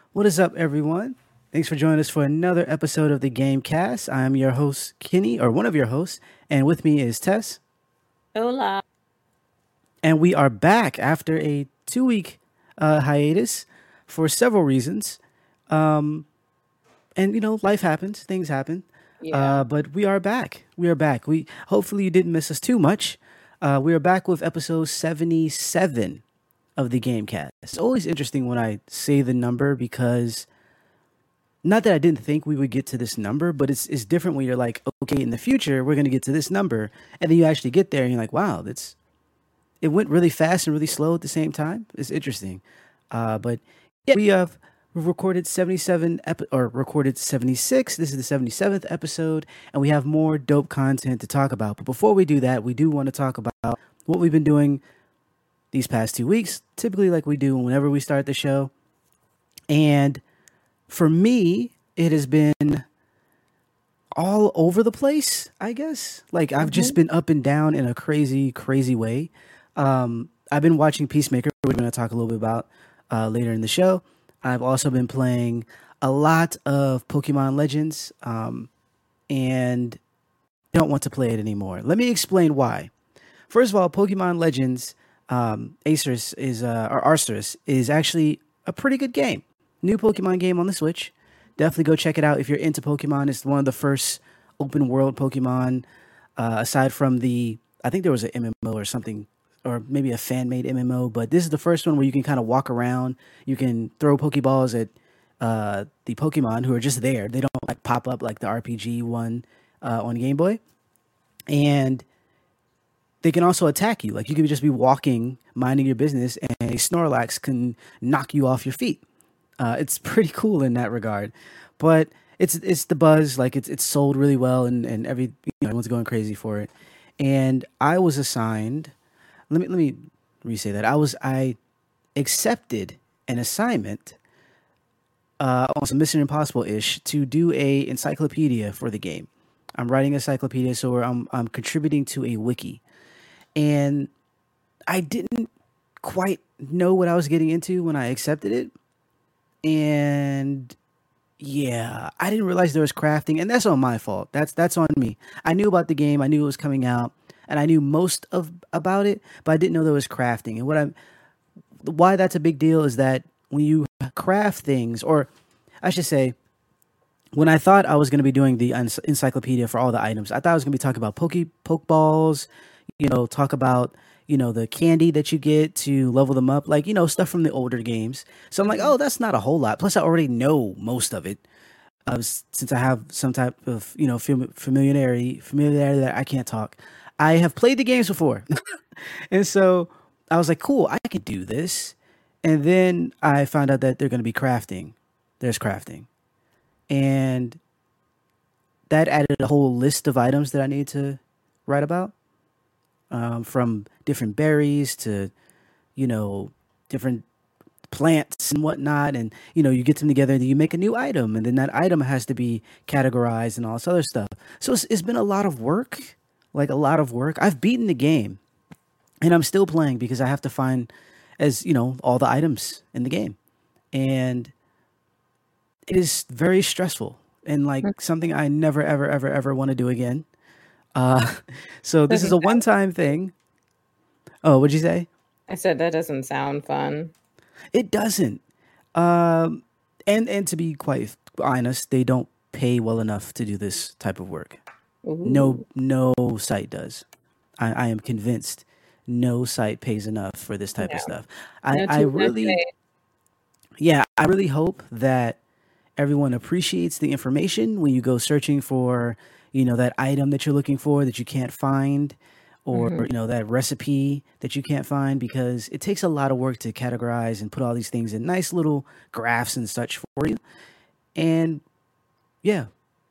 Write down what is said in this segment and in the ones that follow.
What is up, everyone? Thanks for joining us for another episode of the Gamecast. I'm your host, Kenny, or one of your hosts, and with me is Tess. Hola. And we are back after a 2 week hiatus for several reasons. And life happens, things happen, Yeah. but we are back. We are back. We hopefully you didn't miss us too much. We are back with episode 77 of the Gamecast. It's always interesting when I say the number because not that I didn't think we would get to this number, but it's different when you're like, okay, in the future we're gonna get to this number, and then you actually get there and you're like, wow, it went really fast and really slow at the same time. It's interesting, but yeah, we've recorded 76. This is the 77th episode, and we have more dope content to talk about. But before we do that, we do want to talk about what we've been doing these past 2 weeks, typically like we do whenever we start the show. And for me, it has been all over the place, I guess. Like I've just hmm been up and down in a crazy, crazy way. I've been watching Peacemaker, which we're going to talk a little bit about later in the show. I've also been playing a lot of Pokemon Legends, and don't want to play it anymore. Let me explain why. First of all, Pokemon Legends, Acerus is or Arceus is actually a pretty good game. New Pokemon game on the Switch. Definitely go check it out if you're into Pokemon. It's one of the first open world Pokemon, aside from I think there was an MMO or something, or maybe a fan made MMO, but this is the first one where you can kind of walk around. You can throw Pokeballs at the Pokemon who are just there. They don't like pop up like the RPG one on Game Boy. And they can also attack you. Like you could just be walking, minding your business, and a Snorlax can knock you off your feet. It's pretty cool in that regard, but it's the buzz. Like it's sold really well, and everyone's going crazy for it. And I was assigned. Let me re-say that. I accepted an assignment on some Mission Impossible ish to do a encyclopedia for the game. I'm writing a encyclopedia, so I'm contributing to a wiki, and I didn't quite know what I was getting into when I accepted it. And yeah, I didn't realize there was crafting, and that's on my fault. That's on me. I knew about the game, I knew it was coming out, and I knew most of about it, but I didn't know there was crafting. And why that's a big deal is that when you craft things, or I should say, when I thought I was going to be doing the encyclopedia for all the items, I thought I was going to be talking about pokeballs, talk about the candy that you get to level them up, like stuff from the older games. So I'm like, hmm oh, that's not a whole lot. Plus, I already know most of it, since I have some type of familiarity that I can't talk. I have played the games before, and so I was like, cool, I can do this. And then I found out that they're going to be crafting. There's crafting, and that added a whole list of items that I need to write about, from different berries to you know different plants and whatnot, and you get them together, and then you make a new item, and then that item has to be categorized and all this other stuff. So it's been a lot of work, like a lot of work. I've beaten the game, and I'm still playing because I have to find, as all the items in the game, and it is very stressful and like something I never ever ever ever want to do again. uh so this is Doesn't a sound. one-time thing. Oh, what'd you say? I said that doesn't sound fun. It doesn't. um and to be quite honest, they don't pay well enough to do this type of work. No, Ooh. no site does. I am convinced no site pays enough for this type of No. stuff. No I tea, no really, shade. yeah, I really hope that everyone appreciates the information when you go searching for, that item that you're looking for that you can't find, or, hmm that recipe that you can't find, because it takes a lot of work to categorize and put all these things in nice little graphs and such for you. And yeah,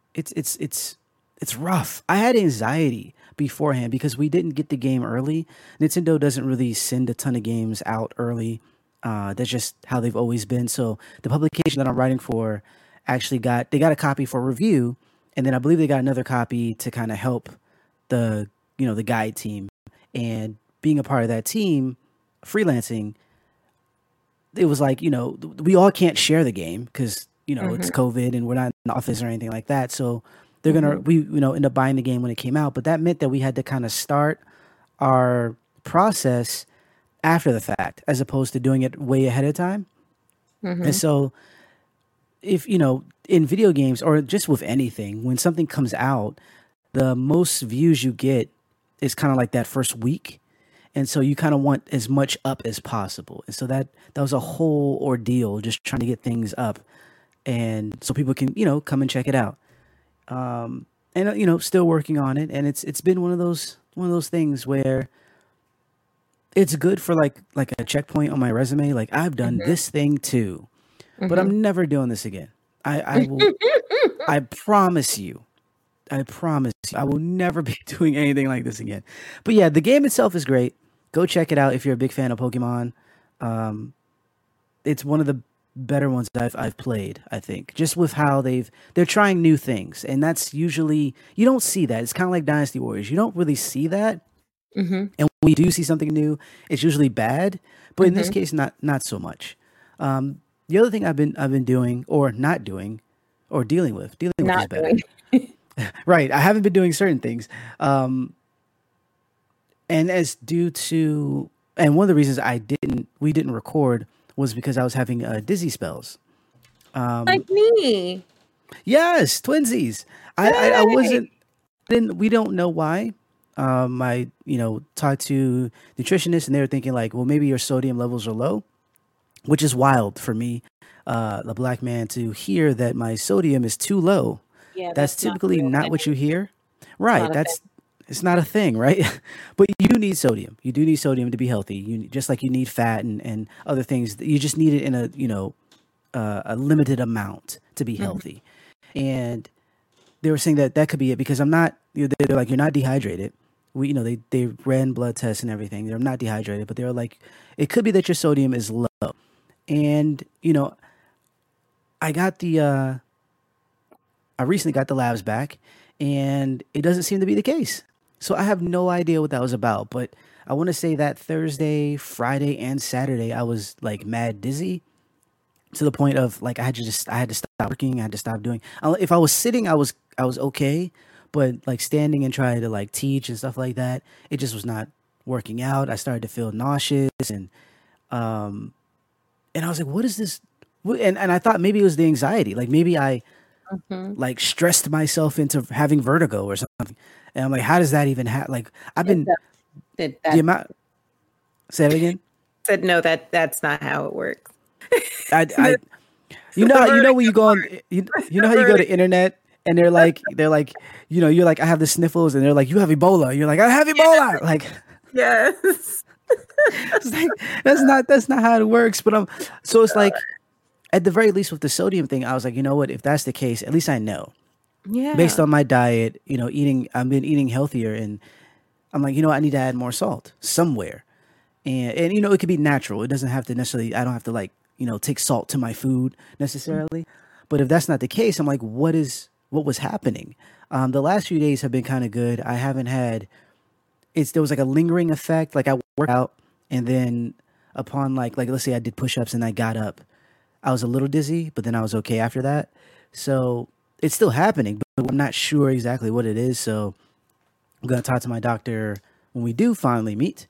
it's rough. I had anxiety beforehand because we didn't get the game early. Nintendo doesn't really send a ton of games out early. That's just how they've always been. So the publication that I'm writing for actually got a copy for review, and then I believe they got another copy to kind of help the guide team. And being a part of that team, freelancing, it was like, we all can't share the game because, it's Mhm. COVID and we're not in the office or anything like that. So they're going to, Mhm. we, end up buying the game when it came out. But that meant that we had to kind of start our process after the fact as opposed to doing it way ahead of time. And Mhm. so if, in video games or just with anything, when something comes out, the most views you get is kind of like that first week. And so you kind of want as much up as possible. And so that was a whole ordeal just trying to get things up and so people can, come and check it out. And still working on it and it's been one of those things where it's good for like a checkpoint on my resume like I've done Mhm. this thing too, but Mhm. I'm never doing this again. I will I promise you. I promise you, I will never be doing anything like this again. But yeah, the game itself is great. Go check it out if you're a big fan of Pokemon. Um, it's one of the better ones that I've played. I think just with how they're trying new things, and that's usually you don't see that. It's kind of like Dynasty Warriors. You don't really see that, Mhm. and when you do see something new, it's usually bad. But in this Mhm. case, not so much. The other thing I've been doing or not doing or dealing with is Not better. doing. Right. I haven't been doing certain things. And as due to and one of the reasons we didn't record was because I was having dizzy spells. Like me. Yes, twinsies. I Yay. wasn't then we don't know why. I talked to nutritionists and they were thinking like, well, maybe your sodium levels are low, which is wild for me, the black man, to hear that my sodium is too low. Yeah, That's that's not a typically real not what thing. you hear. It's Right. not a thing. That's it's not a thing, right? But you need sodium. You do need sodium to be healthy. Just like you need fat and other things. You just need it in a limited amount to be Mhm. healthy. And they were saying that that could be it because I'm not. They're like you're not dehydrated. They ran blood tests and everything. They're not dehydrated, but they were like it could be that your sodium is low. And I got the I recently got the labs back, and it doesn't seem to be the case. So I have no idea what that was about. But I want to say that Thursday, Friday, and Saturday I was like mad dizzy to the point of like I had to stop working. I had to stop doing. If I was sitting, I was okay, but like standing and trying to like teach and stuff like that, it just was not working out. I started to feel nauseous and I was like, what is this? And I thought maybe it was the anxiety. Like maybe I Mhm. like stressed myself into having vertigo or something. And I'm like, how does that even happen? Like I've It been does. It the that amount. Say it again. said no. That's not how it works. I The, the you know verdict when you is go on hard. you know The how you go to verdict. internet and they're like you're like I have the sniffles and they're like you have Ebola. You're like I have Ebola. Like Yes. it's like that's not how it works. But so it's like at the very least with the sodium thing, I was like, you know what? If that's the case, at least I know based Yeah. on my diet. I've been eating healthier and I'm like, I need to add more salt somewhere. And it could be natural. It doesn't have to necessarily I don't have to like, take salt to my food necessarily. But if that's not the case, I'm like, what was happening? The last few days have been kind of good. I haven't had there was like a lingering effect. Like I worked out and then upon like let's say I did push-ups and I got up, I was a little dizzy, but then I was okay after that. So it's still happening, but I'm not sure exactly what it is. So I'm gonna talk to my doctor when we do finally meet,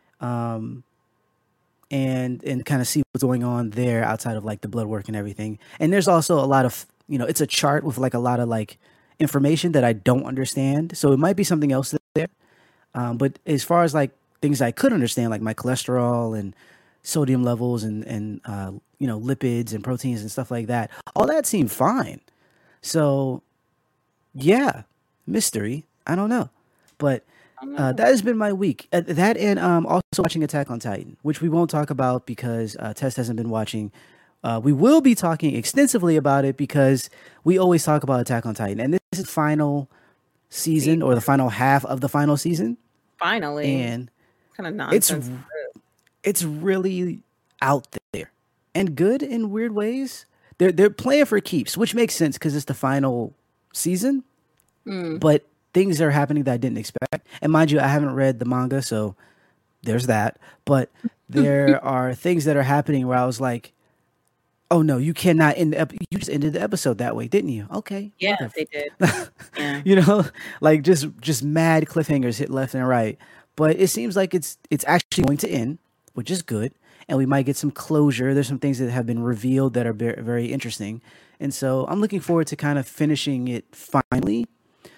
and kind of see what's going on there outside of like the blood work and everything. And there's also a lot of it's a chart with like a lot of like information that I don't understand. So it might be something else there. But as far as like things I could understand, like my cholesterol and sodium levels and lipids and proteins and stuff like that, all that seemed fine. So yeah, mystery. I don't know, but I know. that has been my week. That and also watching Attack on Titan, which we won't talk about because Tess hasn't been watching. We will be talking extensively about it because we always talk about Attack on Titan, and this is the final See, season or the final half of the final season, finally, and kind of it's nonsense. it's really out there and good in weird ways. They're playing for keeps, which makes sense because it's the final season. Mm. But things are happening that I didn't expect. And mind you, I haven't read the manga, so there's that. But there are things that are happening where I was like, oh no, you cannot end you just ended the episode that way, didn't you? Okay. Yeah, they did. Yeah. You know, like just mad cliffhangers hit left and right. But it seems like it's actually going to end, which is good. And we might get some closure. There's some things that have been revealed that are very, very interesting. And so I'm looking forward to kind of finishing it finally.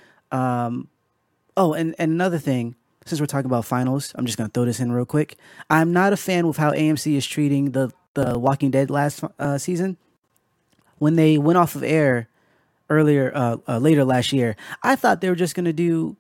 Oh, and another thing, since we're talking about finals, I'm just going to throw this in real quick. I'm not a fan with how AMC is treating the Walking Dead last season. When they went off of air later last year, I thought they were just going to do,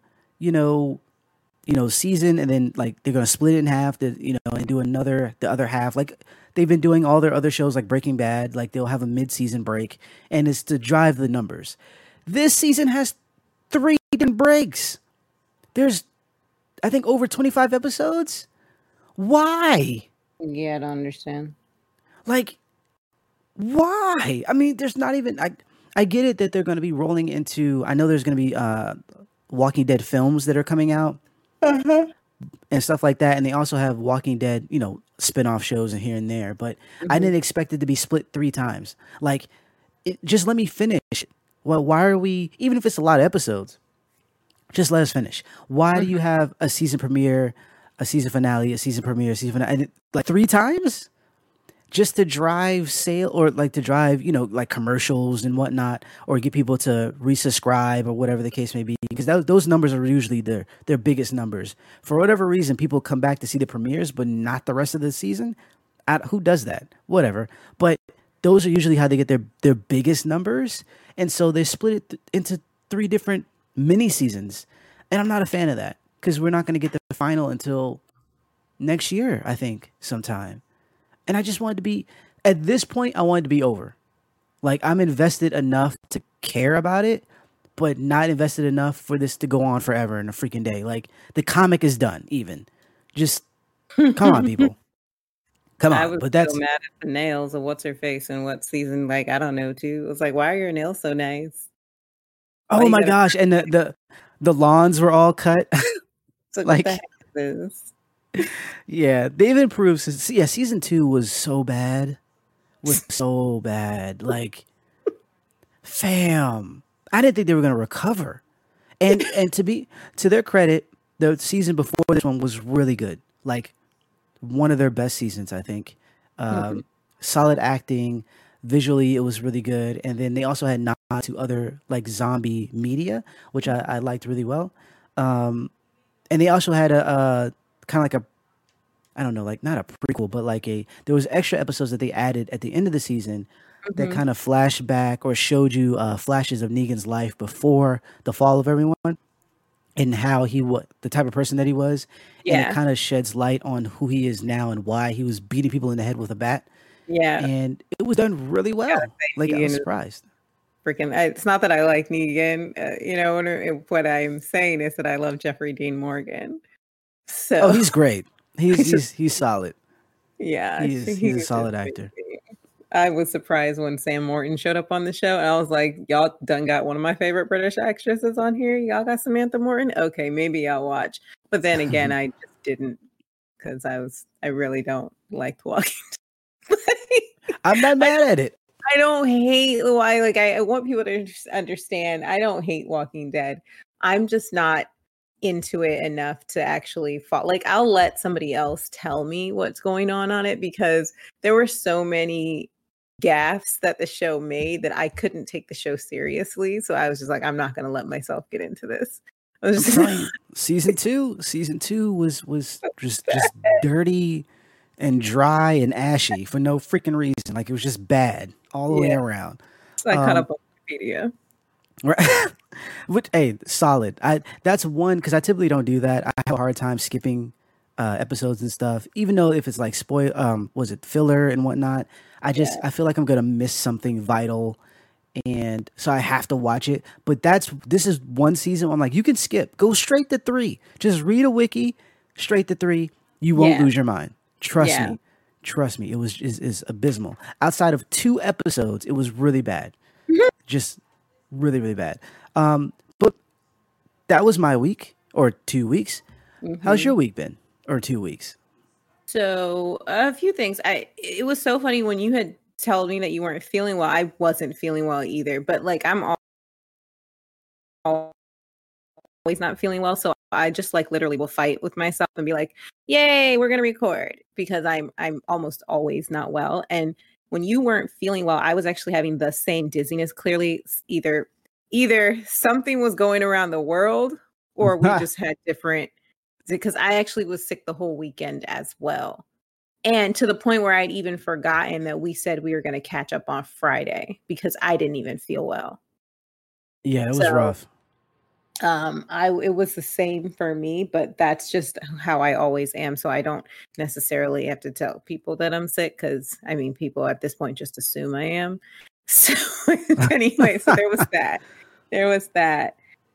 season, and then like they're going to split it in half, and do the other half. Like they've been doing all their other shows like Breaking Bad, like they'll have a mid-season break, and it's to drive the numbers. This season has 3 different breaks. There's, I think, over 25 episodes. Why? Yeah, I don't understand. Like, why? I mean, there's not even. I get it that they're going to be rolling into. I know there's going to be Walking Dead films that are coming out and stuff like that, and they also have Walking Dead, spin-off shows and here and there. But I didn't expect it to be split 3 times. Like, just let me finish. Well, why are we? Even if it's a lot of episodes. Just let us finish. Why do you have a season premiere, a season finale, a season premiere, a season finale, and like 3 times? Just to drive sale or like to drive, like commercials and whatnot, or get people to resubscribe or whatever the case may be. Because those numbers are usually their biggest numbers. For whatever reason, people come back to see the premieres, but not the rest of the season. Who does that? Whatever. But those are usually how they get their biggest numbers. And so they split it into 3 different mini seasons, and I'm not a fan of that because we're not going to get the final until next year, I think, sometime. And I just wanted to be at this point. I wanted to be over. Like I'm invested enough to care about it, but not invested enough for this to go on forever in a freaking day. Like the comic is done. Even just come on, people. Come on. I was but that's so mad at the nails of what's her face and what season. Like I don't know too. It was like, why are your nails so nice? Oh my gosh! And the lawns were all cut. So like, what the heck is this? Yeah, they've improved since. Yeah, season 2 was so bad. Like, fam, I didn't think they were gonna recover. And to their credit, the season before this one was really good. Like one of their best seasons, I think. Solid acting. Visually, it was really good, and then they also had nods to other like zombie media, which I liked really well. And they also had a kind of like I don't know, like not a prequel, but like there was extra episodes that they added at the end of the season that kind of flashed back or showed you flashes of Negan's life before the fall of everyone, and how he was the type of person that he was, and it kind of sheds light on who he is now and why he was beating people in the head with a bat. Yeah, and it was done really well. Like I was surprised. Freaking! It's not that I like Negan. What I'm saying is that I love Jeffrey Dean Morgan. So he's great. He's solid. Yeah, he's a solid actor. I was surprised when Sam Morton showed up on the show, and I was like, "Y'all done got one of my favorite British actresses on here. Y'all got Samantha Morton. Okay, maybe I'll watch." But then again, I just didn't because I really don't like Walking. I'm not mad at it. I don't hate why. Like I want people to understand. I don't hate Walking Dead. I'm just not into it enough to actually follow. Like I'll let somebody else tell me what's going on it because there were so many gaffes that the show made that I couldn't take the show seriously. So I was just like, I'm not going to let myself get into this. I was just season two was just dirty and dry and ashy for no freaking reason. Like it was just bad all the way around. So I caught up on Wikipedia. Right. Which, hey, solid. That's one because I typically don't do that. I have a hard time skipping episodes and stuff, even though if it's like was it filler and whatnot. I feel like I'm gonna miss something vital, and so I have to watch it. But this is one season where I'm like, you can skip, go straight to 3. Just read a wiki, straight to 3. You won't lose your mind. Trust me. It was is abysmal. Outside of 2 episodes, it was really bad. Just really, really bad. But that was my week or 2 weeks. How's your week been? or 2 weeks? So a few things. It was so funny when you had told me that you weren't feeling well. I wasn't feeling well either, but like I'm always not feeling well, so I just like literally will fight with myself and be like, "Yay, we're gonna record," because I'm almost always not well. And when you weren't feeling well, I was actually having the same dizziness. Clearly, either something was going around the world, or we just had different. Because I actually was sick the whole weekend as well. And to the point where I'd even forgotten that we said we were going to catch up on Friday because I didn't even feel well. Yeah, it was So, rough. it was the same for me, but that's just how I always am. So I don't necessarily have to tell people that I'm sick because I mean, people at this point just assume I am. So anyway, so there was that. There was that.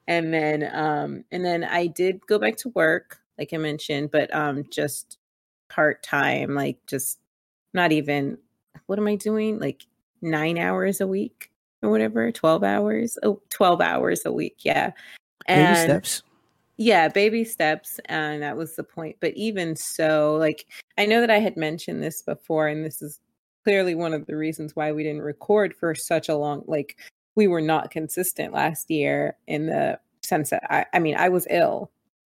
And then I did go back to work, like I mentioned, but just part-time, like just not even, what am I doing? Like 9 hours a week or whatever, 12 hours. Oh, 12 hours a week. Yeah. Baby And steps. yeah, baby steps. And that was the point. But even so, like, I know that I had mentioned this before, and this is clearly one of the reasons why we didn't record for such a long, like, we were not consistent last year in the sense that I mean, I was ill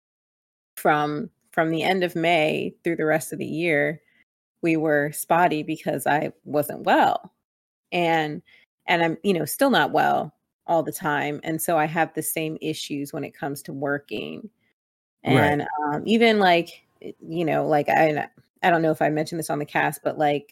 from the end of May through the rest of the year. We were spotty because I wasn't well. And I'm, still not well all the time. And so I have the same issues when it comes to working. Right. And even like, like I don't know if I mentioned this on the cast, but like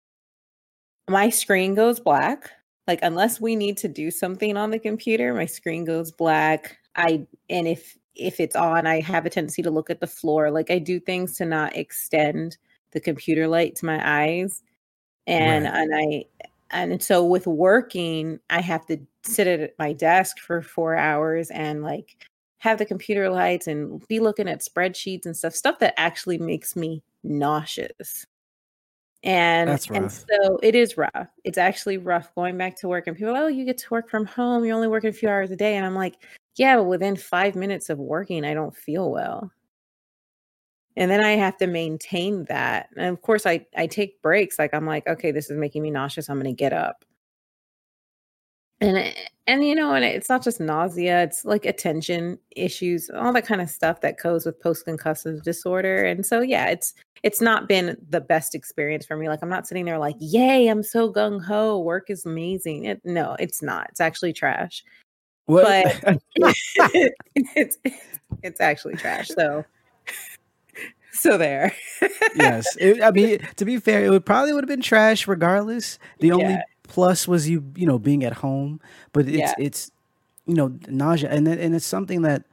my screen goes black. Like unless we need to do something on the computer, my screen goes black. And if it's on, I have a tendency to look at the floor. Like I do things to not extend the computer light to my eyes. And Right. and so with working, I have to sit at my desk for 4 hours and like have the computer lights and be looking at spreadsheets and stuff that actually makes me nauseous. And That's and rough. so it is rough. It's actually rough going back to work and people are, "Oh, you get to work from home. You're only working a few hours a day." And I'm like, "Yeah, but within 5 minutes of working, I don't feel well." And then I have to maintain that. And of course, I take breaks. Like I'm like, "Okay, this is making me nauseous. I'm gonna get up." And it's not just nausea, it's like attention issues, all that kind of stuff that goes with post-concussive disorder. And so yeah, it's not been the best experience for me. Like I'm not sitting there like, "Yay, I'm so gung ho, work is amazing." No, it's not. It's actually trash. What? But it's it's actually trash. So there. Yes. I mean, to be fair, it would have been trash regardless. The Yeah. only plus was being at home, but Yeah. it's nausea, and it's something that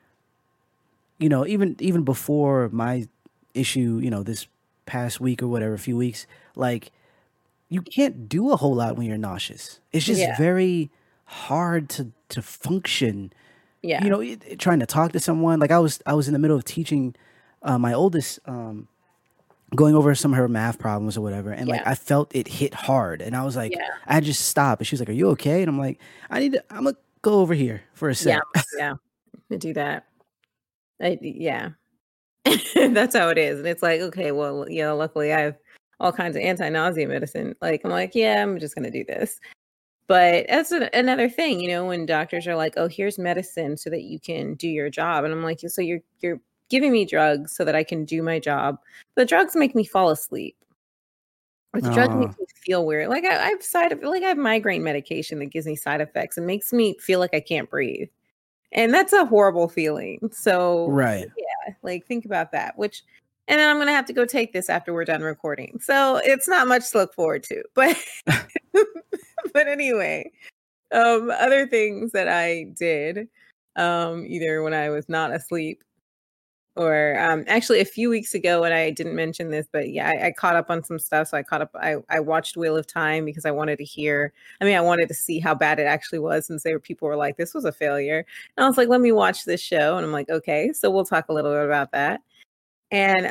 even before my issue, this past week or whatever, a few weeks, like you can't do a whole lot when you're nauseous. It's just Yeah. very hard to function. Yeah. Trying to talk to someone. Like I was in the middle of teaching my oldest, going over some of her math problems or whatever, and like Yeah. I felt it hit hard, and I was like, Yeah. I just stopped, and she was like, "Are you okay?" And I'm like, I'm gonna go over here for a Yeah. sec. Yeah. To do that. Yeah. That's how it is. And it's like, okay, well, luckily I have all kinds of anti-nausea medicine. Like, I'm like, yeah, I'm just going to do this. But that's another thing, when doctors are like, "Oh, here's medicine so that you can do your job." And I'm like, "So you're giving me drugs so that I can do my job. The drugs make me fall asleep. Or the drug Oh, makes me feel weird. Like I have migraine medication that gives me side effects and makes me feel like I can't breathe. And that's a horrible feeling. So, right. yeah, like think about that, and then I'm going to have to go take this after we're done recording. So, it's not much to look forward to. But but anyway, other things that I did either when I was not asleep or actually a few weeks ago, and I didn't mention this, but yeah, I caught up on some stuff. So I watched Wheel of Time because I wanted to I wanted to see how bad it actually was, since people were like, "This was a failure." And I was like, "Let me watch this show." And I'm like, "Okay." So we'll talk a little bit about that. And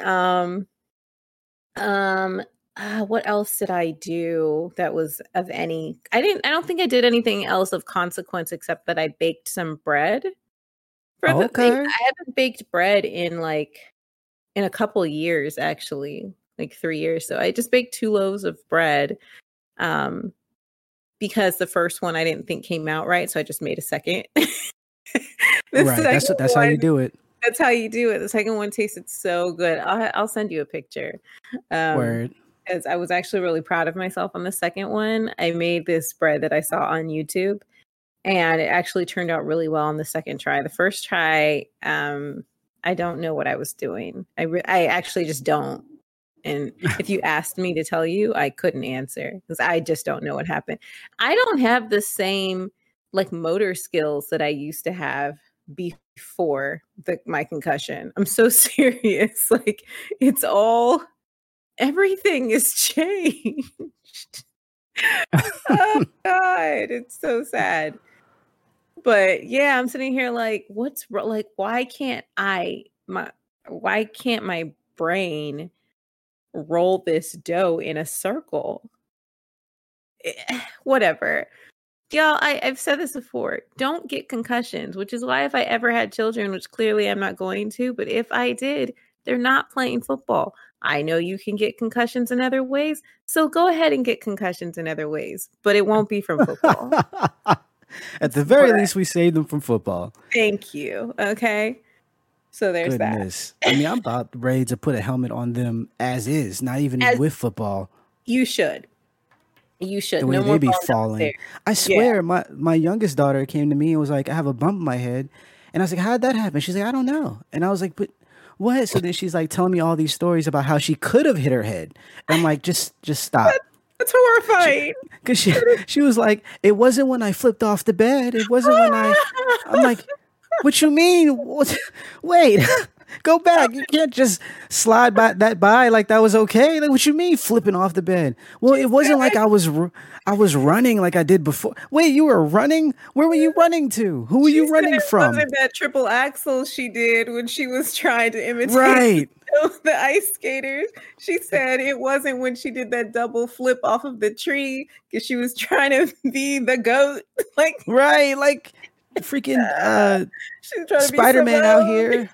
um what else did I do that was of any? I don't think I did anything else of consequence except that I baked some bread. I Okay. haven't baked bread in like in a couple of years, actually, like 3 years. So I just baked 2 loaves of bread. Because the first one I didn't think came out right, so I just made a second. Right. That's how you do it. That's how you do it. The second one tasted so good. I'll send you a picture. Word. As I was actually really proud of myself on the second one. I made this bread that I saw on YouTube, and it actually turned out really well on the second try. The first try, I don't know what I was doing. I actually just don't. And if you asked me to tell you, I couldn't answer because I just don't know what happened. I don't have the same like motor skills that I used to have before my concussion. I'm so serious. Like everything is changed. Oh God, it's so sad. But yeah, I'm sitting here like, why can't my brain roll this dough in a circle? Whatever. Y'all, I've said this before. Don't get concussions, which is why if I ever had children, which clearly I'm not going to, but if I did, they're not playing football. I know you can get concussions in other ways, so go ahead and get concussions in other ways, but it won't be from football. At the very least, we saved them from football. Thank you. Okay. So there's that. I mean, I'm about ready to put a helmet on them as is, not even with football. You should. You should. The way they be falling. I swear, my youngest daughter came to me and was like, I have a bump in my head. And I was like, how'd that happen? She's like, I don't know. And I was like, but what? So then she's like telling me all these stories about how she could have hit her head. And I'm like, just stop. That's horrifying. Because she was like, it wasn't when I flipped off the bed. It wasn't when I'm like, what you mean? Wait, go back. You can't just slide by like that was okay. Like, what you mean flipping off the bed? Well, it wasn't like I was running like I did before. Wait, you were running? Where were you running to? Who were you running from? Wasn't that triple axel she did when she was trying to imitate the ice skaters? She said it wasn't when she did that double flip off of the tree because she was trying to be the goat. Like freaking Spider-Man out here.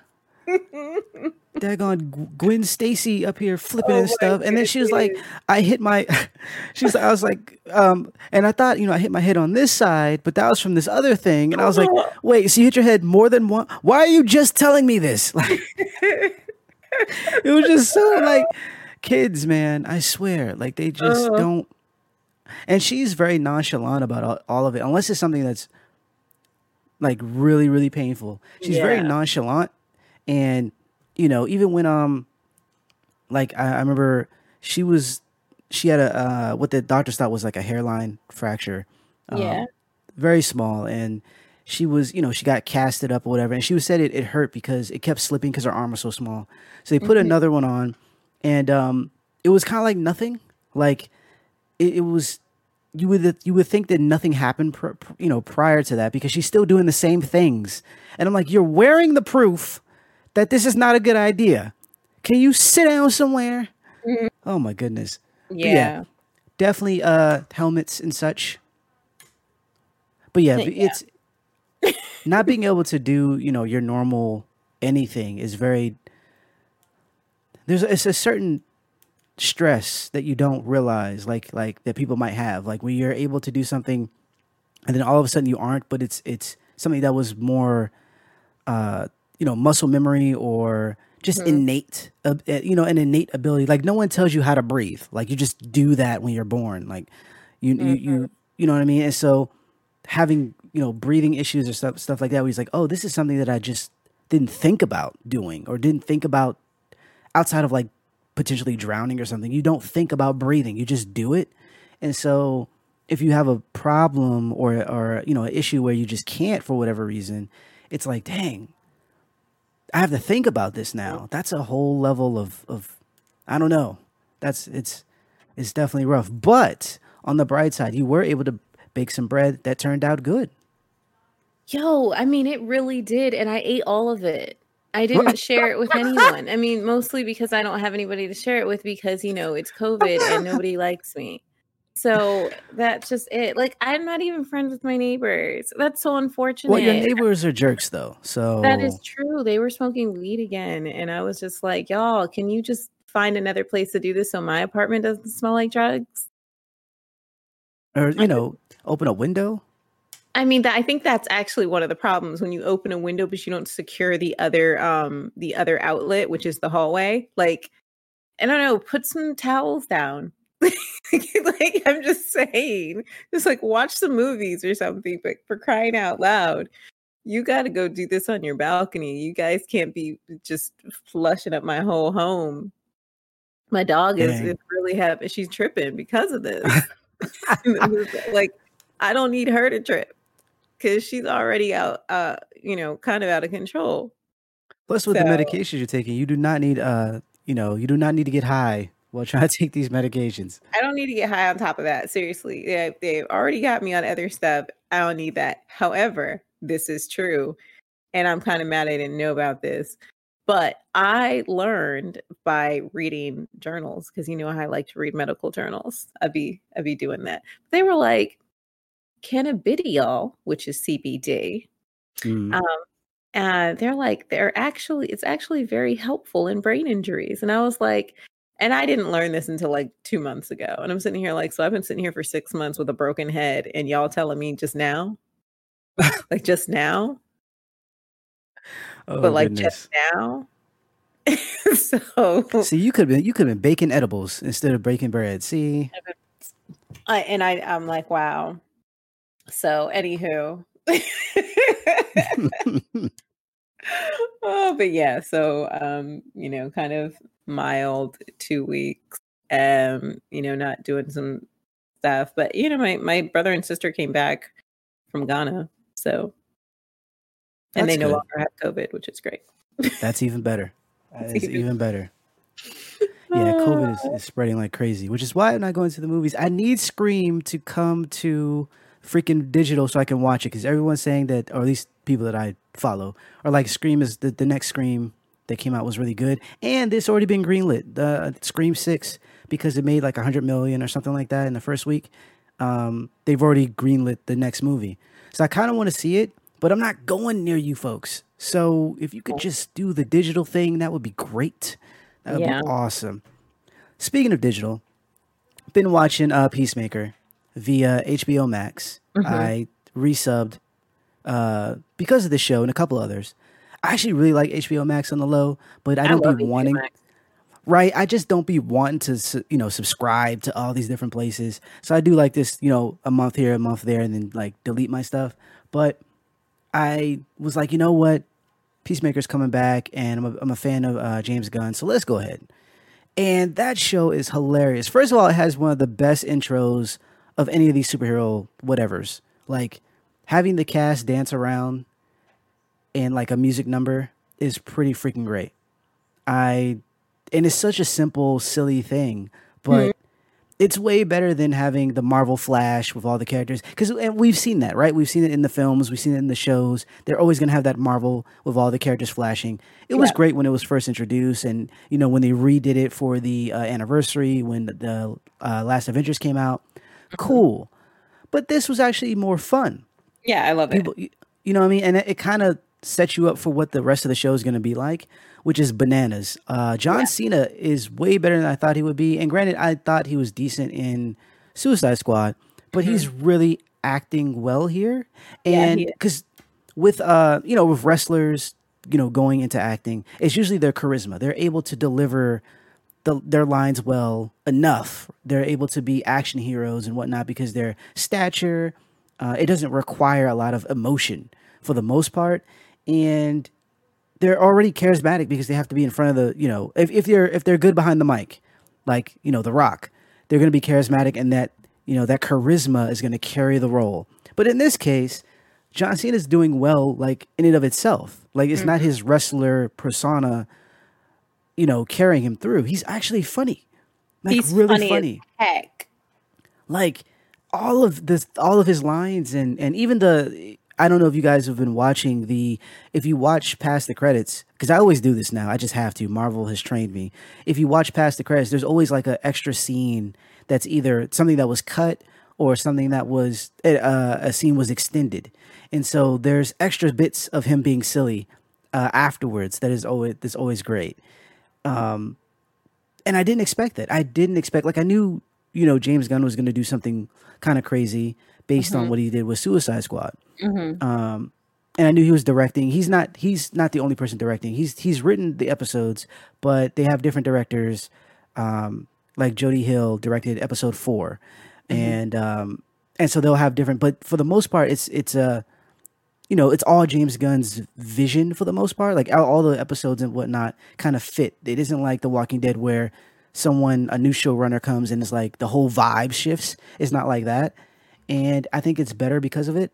Daggone Gwen Stacy up here flipping and stuff. And then she was like, I was like, and I thought, I hit my head on this side, but that was from this other thing. And I was like, wait, so you hit your head more than one? Why are you just telling me this? Like, it was just so like kids, man, I swear, like they just don't. And she's very nonchalant about all of it, unless it's something that's like really, really painful. She's very nonchalant. And, even when, like, I remember she had what the doctors thought was like a hairline fracture. Very small. And she was, she got casted up or whatever. And she said it hurt because it kept slipping because her arm was so small. So they put another one on, and it was kind of like nothing. Like it was, you would think that nothing happened, prior to that, because she's still doing the same things. And I'm like, you're wearing the proof that this is not a good idea. Can you sit down somewhere? Mm-hmm. Oh my goodness. Yeah. Definitely helmets and such. But it's not being able to do, your normal anything is it's a certain stress that you don't realize, like that people might have. Like when you're able to do something and then all of a sudden you aren't, but it's something that was more muscle memory or just innate, an innate ability. Like no one tells you how to breathe. Like you just do that when you're born. Like you know what I mean? And so having, breathing issues or stuff like that, where he's like, oh, this is something that I just didn't think about doing or didn't think about outside of like potentially drowning or something. You don't think about breathing. You just do it. And so if you have a problem or an issue where you just can't for whatever reason, it's like, dang, I have to think about this now. That's a whole level of I don't know. It's definitely rough. But on the bright side, you were able to bake some bread that turned out good. Yo, I mean, it really did. And I ate all of it. I didn't share it with anyone. I mean, mostly because I don't have anybody to share it with because, it's COVID and nobody likes me. So that's just it. Like, I'm not even friends with my neighbors. That's so Well, your unfortunate. neighbors are jerks though. That is So, true. They were smoking weed again. And I was just like, y'all, can you just find another place to do this so my apartment doesn't smell like drugs? or I just open a window. I mean, I think that's actually one of the problems when you open a window, but you don't secure the other outlet, which is the hallway. Like, I don't know, put some towels down. Like, I'm just saying, just like watch some movies or something, but for crying out loud, you got to go do this on your balcony. You guys can't be just flushing up my whole home. My dog is Dang. really happy. She's tripping because of this. Like, I don't need her to trip because she's already out, kind of out of control. Plus, with So the medications you're taking, you do not need you do not need to get high while trying to take these medications. I don't need to get high on top of that. Seriously, they've already got me on other stuff. I don't need that. However, this is true, and I'm kind of mad I didn't know about this. But I learned by reading journals because I like to read medical journals. I'd be doing that. They were like cannabidiol, which is CBD. Mm. Um, and they're like, it's actually very helpful in brain injuries. And I was like, and I didn't learn this until like 2 months ago. And I'm sitting here like, so I've been sitting here for 6 months with a broken head, and y'all telling me just now, like just now, but Oh like just goodness. now. So See, you could have been baking edibles instead of breaking bread. See, I'm like, wow. So anywho. Oh, but yeah, so kind of mild 2 weeks, not doing some stuff. But my brother and sister came back from Ghana, so and that's they no good. longer have COVID, which is great. That's even better. That It's is even- even better. Yeah, COVID is spreading like crazy, which is why I'm not going to the movies. I need Scream to come to freaking digital so I can watch it because everyone's saying that, or at least people that I follow, are like Scream is the next Scream that came out was really good, and it's already been greenlit. The Scream 6 because it made like 100 million or something like that in the first week. They've already greenlit the next movie, so I kind of want to see it, but I'm not going near you folks. So if you could just do the digital thing, that would be great. That would be Yeah. awesome. Speaking of digital, been watching Peacemaker via HBO Max. Mhm. I resubbed because of this show and a couple others. I actually really like HBO Max on the low, but I I don't be love HBO wanting Max. right. I just don't be wanting to subscribe to all these different places. So I do like this, a month here, a month there, and then like delete my stuff. But I was like, you know what? Peacemaker's coming back, and I'm a fan of James Gunn, so let's go ahead. And that show is hilarious. First of all, it has one of the best intros of any of these superhero whatevers. Like having the cast dance around and like a music number is pretty freaking great. I and it's such a simple, silly thing, Mhm. but it's way better than having the Marvel Flash with all the characters. Because we've seen that, right? We've seen it in the films, we've seen it in the shows. They're always going to have that Marvel with all the characters flashing. It was Yeah. great when it was first introduced, and when they redid it for the anniversary when the Last Avengers came out. Mhm. Cool, but this was actually more fun. Yeah, I love it. People, you know what I mean, and it kind of sets you up for what the rest of the show is going to be like, which is bananas. John Yeah. Cena is way better than I thought he would be, and granted, I thought he was decent in Suicide Squad, but he's Mhm. really acting well here, Yeah, and he is. because with with wrestlers, going into acting, it's usually their charisma. They're able to deliver their lines well enough. They're able to be action heroes and whatnot because their stature, it doesn't require a lot of emotion for the most part, and they're already charismatic because they have to be in front of the if they're good behind the mic, like The Rock, they're going to be charismatic, and that charisma is going to carry the role. But in this case, John Cena is doing well, like in and of itself. Like it's not Mhm. his wrestler persona, carrying him through. He's actually funny, like He's really funny as funny. heck. Like all of his lines and even I don't know if you guys have been watching if you watch past the credits, because I always do this now. I just have to. Marvel has trained me. If you watch past the credits, there's always like an extra scene that's either something that was cut or something that was a scene was extended, and so there's extra bits of him being silly afterwards. That's always great. And I didn't expect that. I didn't expect I knew James Gunn was going to do something kind of crazy based on what he did with Suicide Squad. And I knew he was directing. He's not the only person directing. He's written the episodes, but they have different directors. Like Jody Hill directed episode 4, and so they'll have different. But for the most part, it's all James Gunn's vision for the most part. Like all the episodes and whatnot kind of fit. It isn't like The Walking Dead where a new showrunner comes and it's like the whole vibe shifts. It's not like that. And I think it's better because of it.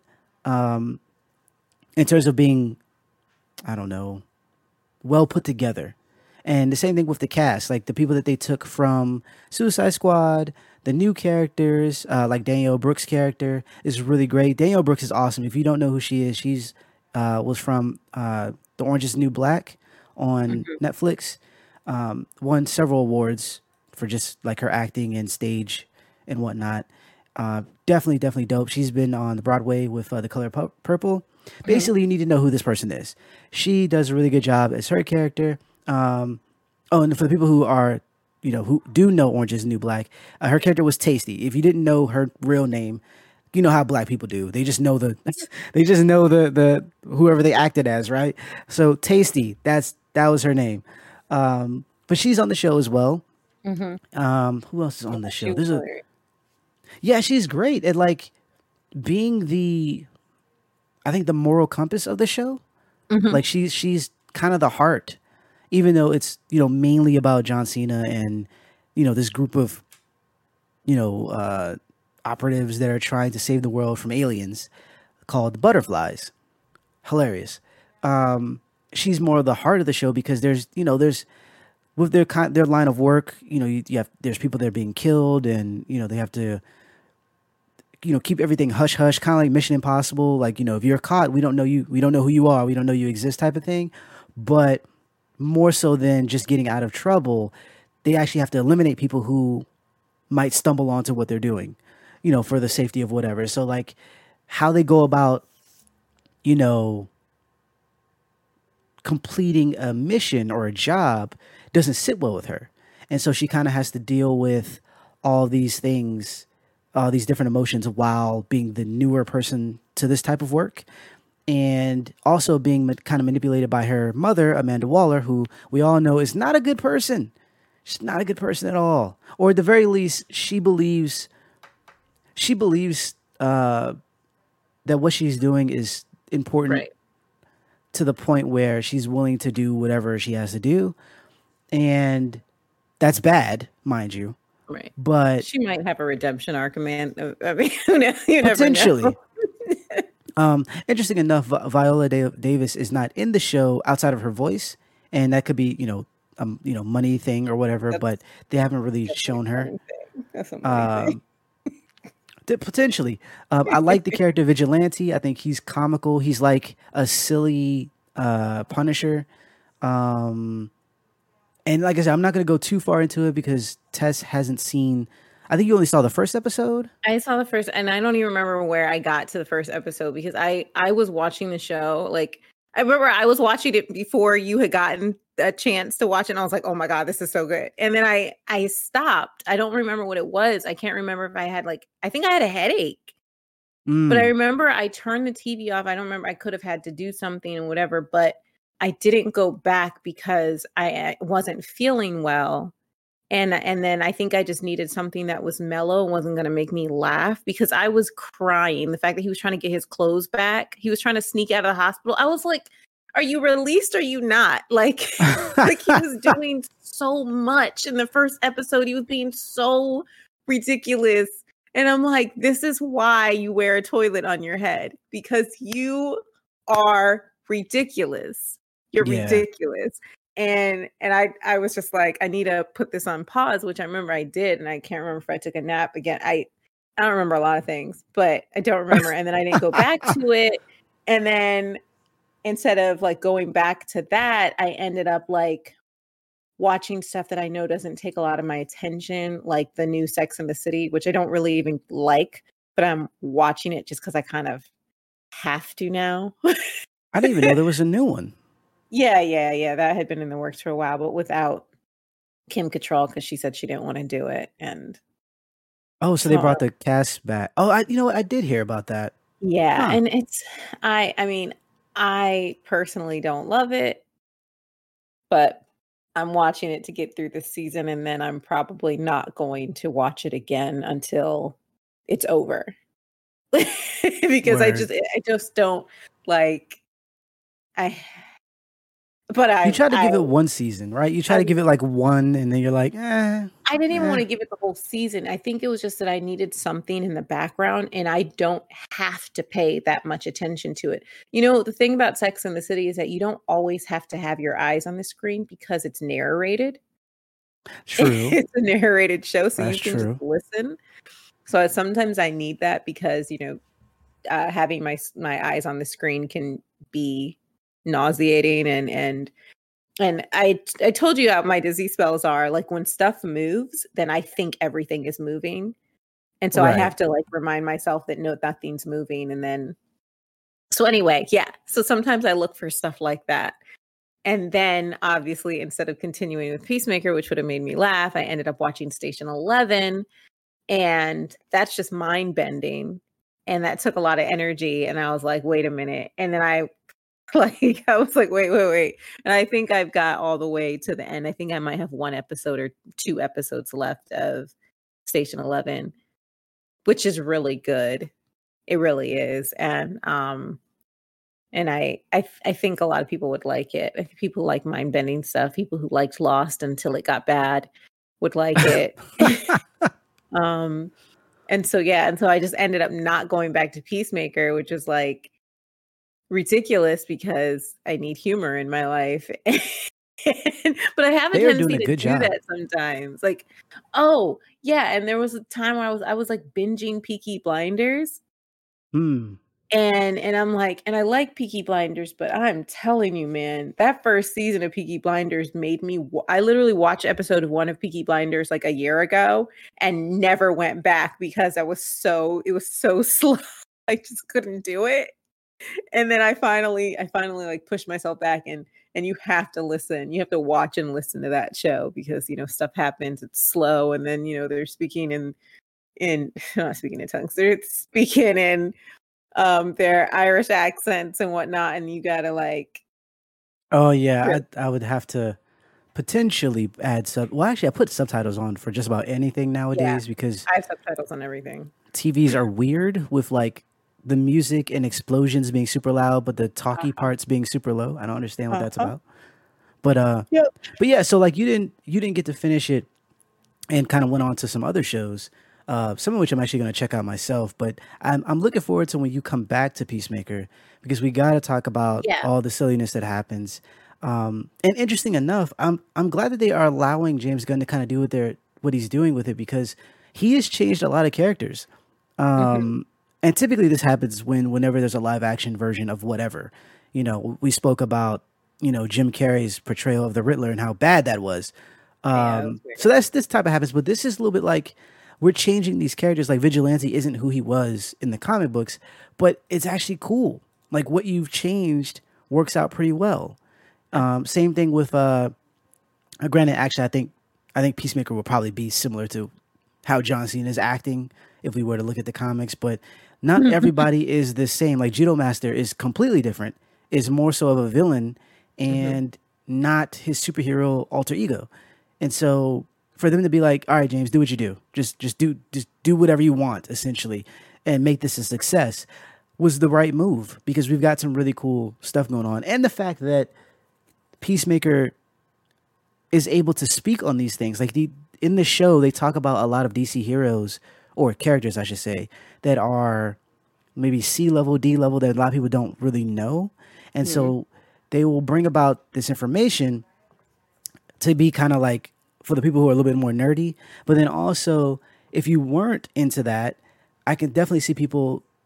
In terms of being, I don't know, well put together. And the same thing with the cast, like the people that they took from Suicide Squad, the new characters, like Danielle Brooks' character is really great. Danielle Brooks is awesome. If you don't know who she is, she's was from The Orange Is the New Black on Netflix. Won several awards for just like her acting and stage and whatnot. Definitely dope. She's been on the Broadway with The Color Purple. Basically, you need to know who this person is. She does a really good job as her character. And for the people who are, who do know Orange Is the New Black, her character was Tasty. If you didn't know her real name, you know how Black people do. They just know the whoever they acted as, right? So Tasty, that was her name. But she's on the show as well. Who else is on the show? She's great at like being I think the moral compass of the show. Like she's kind of the heart, even though it's mainly about John Cena and this group of operatives that are trying to save the world from aliens called the Butterflies. Hilarious. She's more of the heart of the show because there's with their line of work, there's people that are being killed and they have to keep everything hush hush, kind of like Mission Impossible. Like, if you're caught, we don't know who you are, we don't know you exist type of thing. But more so than just getting out of trouble, they actually have to eliminate people who might stumble onto what they're doing, for the safety of whatever. So like how they go about, completing a mission or a job doesn't sit well with her. And so she kind of has to deal with all these things, these different emotions while being the newer person to this type of work. And also being kind of manipulated by her mother, Amanda Waller, who we all know is not a good person. She's not a good person at all. Or at the very least, she believes that what she's doing is important, right, to the point where she's willing to do whatever she has to do. And that's bad, mind you. Right. But she might have a redemption arc, man. I mean, you potentially. Never know. Interesting enough, Viola Davis is not in the show outside of her voice, and that could be money thing or whatever. But they haven't really shown her. That's a potentially. I like the character Vigilante. I think he's comical. He's like a silly Punisher. And like I said, I'm not going to go too far into it because Tess hasn't seen. I think you only saw the first episode. I saw the first, and I don't even remember where I got to the first episode because I was watching the show. Like, I remember I was watching it before you had gotten a chance to watch it, and I was like, oh my God, this is so good. And then I stopped. I don't remember what it was. I can't remember if I had I think I had a headache. But I remember I turned the TV off. I don't remember. I could have had to do something and whatever, but I didn't go back because I wasn't feeling well. And then I think I just needed something that was mellow and wasn't going to make me laugh because I was crying. The fact that he was trying to get his clothes back, he was trying to sneak out of the hospital. I was like, are you released or are you not? Like he was doing so much in the first episode. He was being so ridiculous. And I'm like, this is why you wear a toilet on your head, because you are ridiculous. You're ridiculous. And I was just like, I need to put this on pause, which I remember I did. And I can't remember if I took a nap again. I don't remember a lot of things, but I don't remember. And then I didn't go back to it. And then instead of like going back to that, I ended up like watching stuff that I know doesn't take a lot of my attention, like the new Sex and the City, which I don't really even like, but I'm watching it just because I kind of have to now. I didn't even know there was a new one. Yeah. That had been in the works for a while, but without Kim Cattrall because she said she didn't want to do it. And oh, so they brought the cast back. Oh, you know what? I did hear about that. Yeah, and it's I mean, I personally don't love it, but I'm watching it to get through the season, and then I'm probably not going to watch it again until it's over. Because I just don't like you try to give it one season, right? You try to give it like one, and then you're like, I didn't even want to give it the whole season. I think it was just that I needed something in the background, and I don't have to pay that much attention to it. You know, the thing about Sex and the City is that you don't always have to have your eyes on the screen because it's narrated. True. It's a narrated show, so you can just listen. So sometimes I need that because, you know, having my eyes on the screen can be nauseating and I told you how my dizzy spells are. Like when stuff moves, then I think everything is moving. And so I have to like remind myself that no, nothing's moving. And then, so anyway, yeah. So sometimes I look for stuff like that. And then obviously, instead of continuing with Peacemaker, which would have made me laugh, I ended up watching Station 11. And that's just mind bending. And that took a lot of energy. And I was like, wait a minute. And then I was like, wait. And I think I've got all the way to the end. I think I might have one episode or two episodes left of Station 11, which is really good. It really is. And I think a lot of people would like it. I think people like mind bending stuff. People who liked Lost until it got bad would like it. And so I just ended up not going back to Peacemaker, which is like ridiculous because I need humor in my life. But I have a tendency to do that sometimes. Like, oh yeah, and there was a time where I was like binging Peaky Blinders. And I'm like, and I like Peaky Blinders, but I'm telling you, man, that first season of Peaky Blinders made me. I literally watched episode 1 of Peaky Blinders like a year ago and never went back because it was so slow. I just couldn't do it. And then I finally like pushed myself back and you have to listen. You have to watch and listen to that show because, you know, stuff happens. It's slow. And then, you know, they're speaking in not speaking in tongues. They're speaking in their Irish accents and whatnot. And you gotta like. Oh yeah. I would have to potentially add well, actually I put subtitles on for just about anything nowadays because I have subtitles on everything. TVs are weird with like the music and explosions being super loud, but the talky parts being super low. I don't understand what that's about. But but yeah, so like you didn't get to finish it and kind of went on to some other shows, some of which I'm actually going to check out myself. But I'm looking forward to when you come back to Peacemaker because we got to talk about all the silliness that happens. And interesting enough, I'm glad that they are allowing James Gunn to kind of do what he's doing with it because he has changed a lot of characters. And typically this happens whenever there's a live action version of whatever. You know, we spoke about, you know, Jim Carrey's portrayal of the Riddler and how bad that was. So that's this type of happens, but this is a little bit like we're changing these characters. Like Vigilante isn't who he was in the comic books, but it's actually cool. Like what you've changed works out pretty well. Same thing with, granted, actually, I think Peacemaker will probably be similar to how John Cena is acting if we were to look at the comics, but not everybody is the same. Like Judo Master is completely different, is more so of a villain and not his superhero alter ego. And so for them to be like, all right, James, do what you do. Just do whatever you want, essentially, and make this a success was the right move because we've got some really cool stuff going on. And the fact that Peacemaker is able to speak on these things. Like in the show, they talk about a lot of DC heroes or characters, I should say, that are maybe C level, D level that a lot of people don't really know. And so they will bring about this information to be kind of like for the people who are a little bit more nerdy. But then also, if you weren't into that, I can definitely see people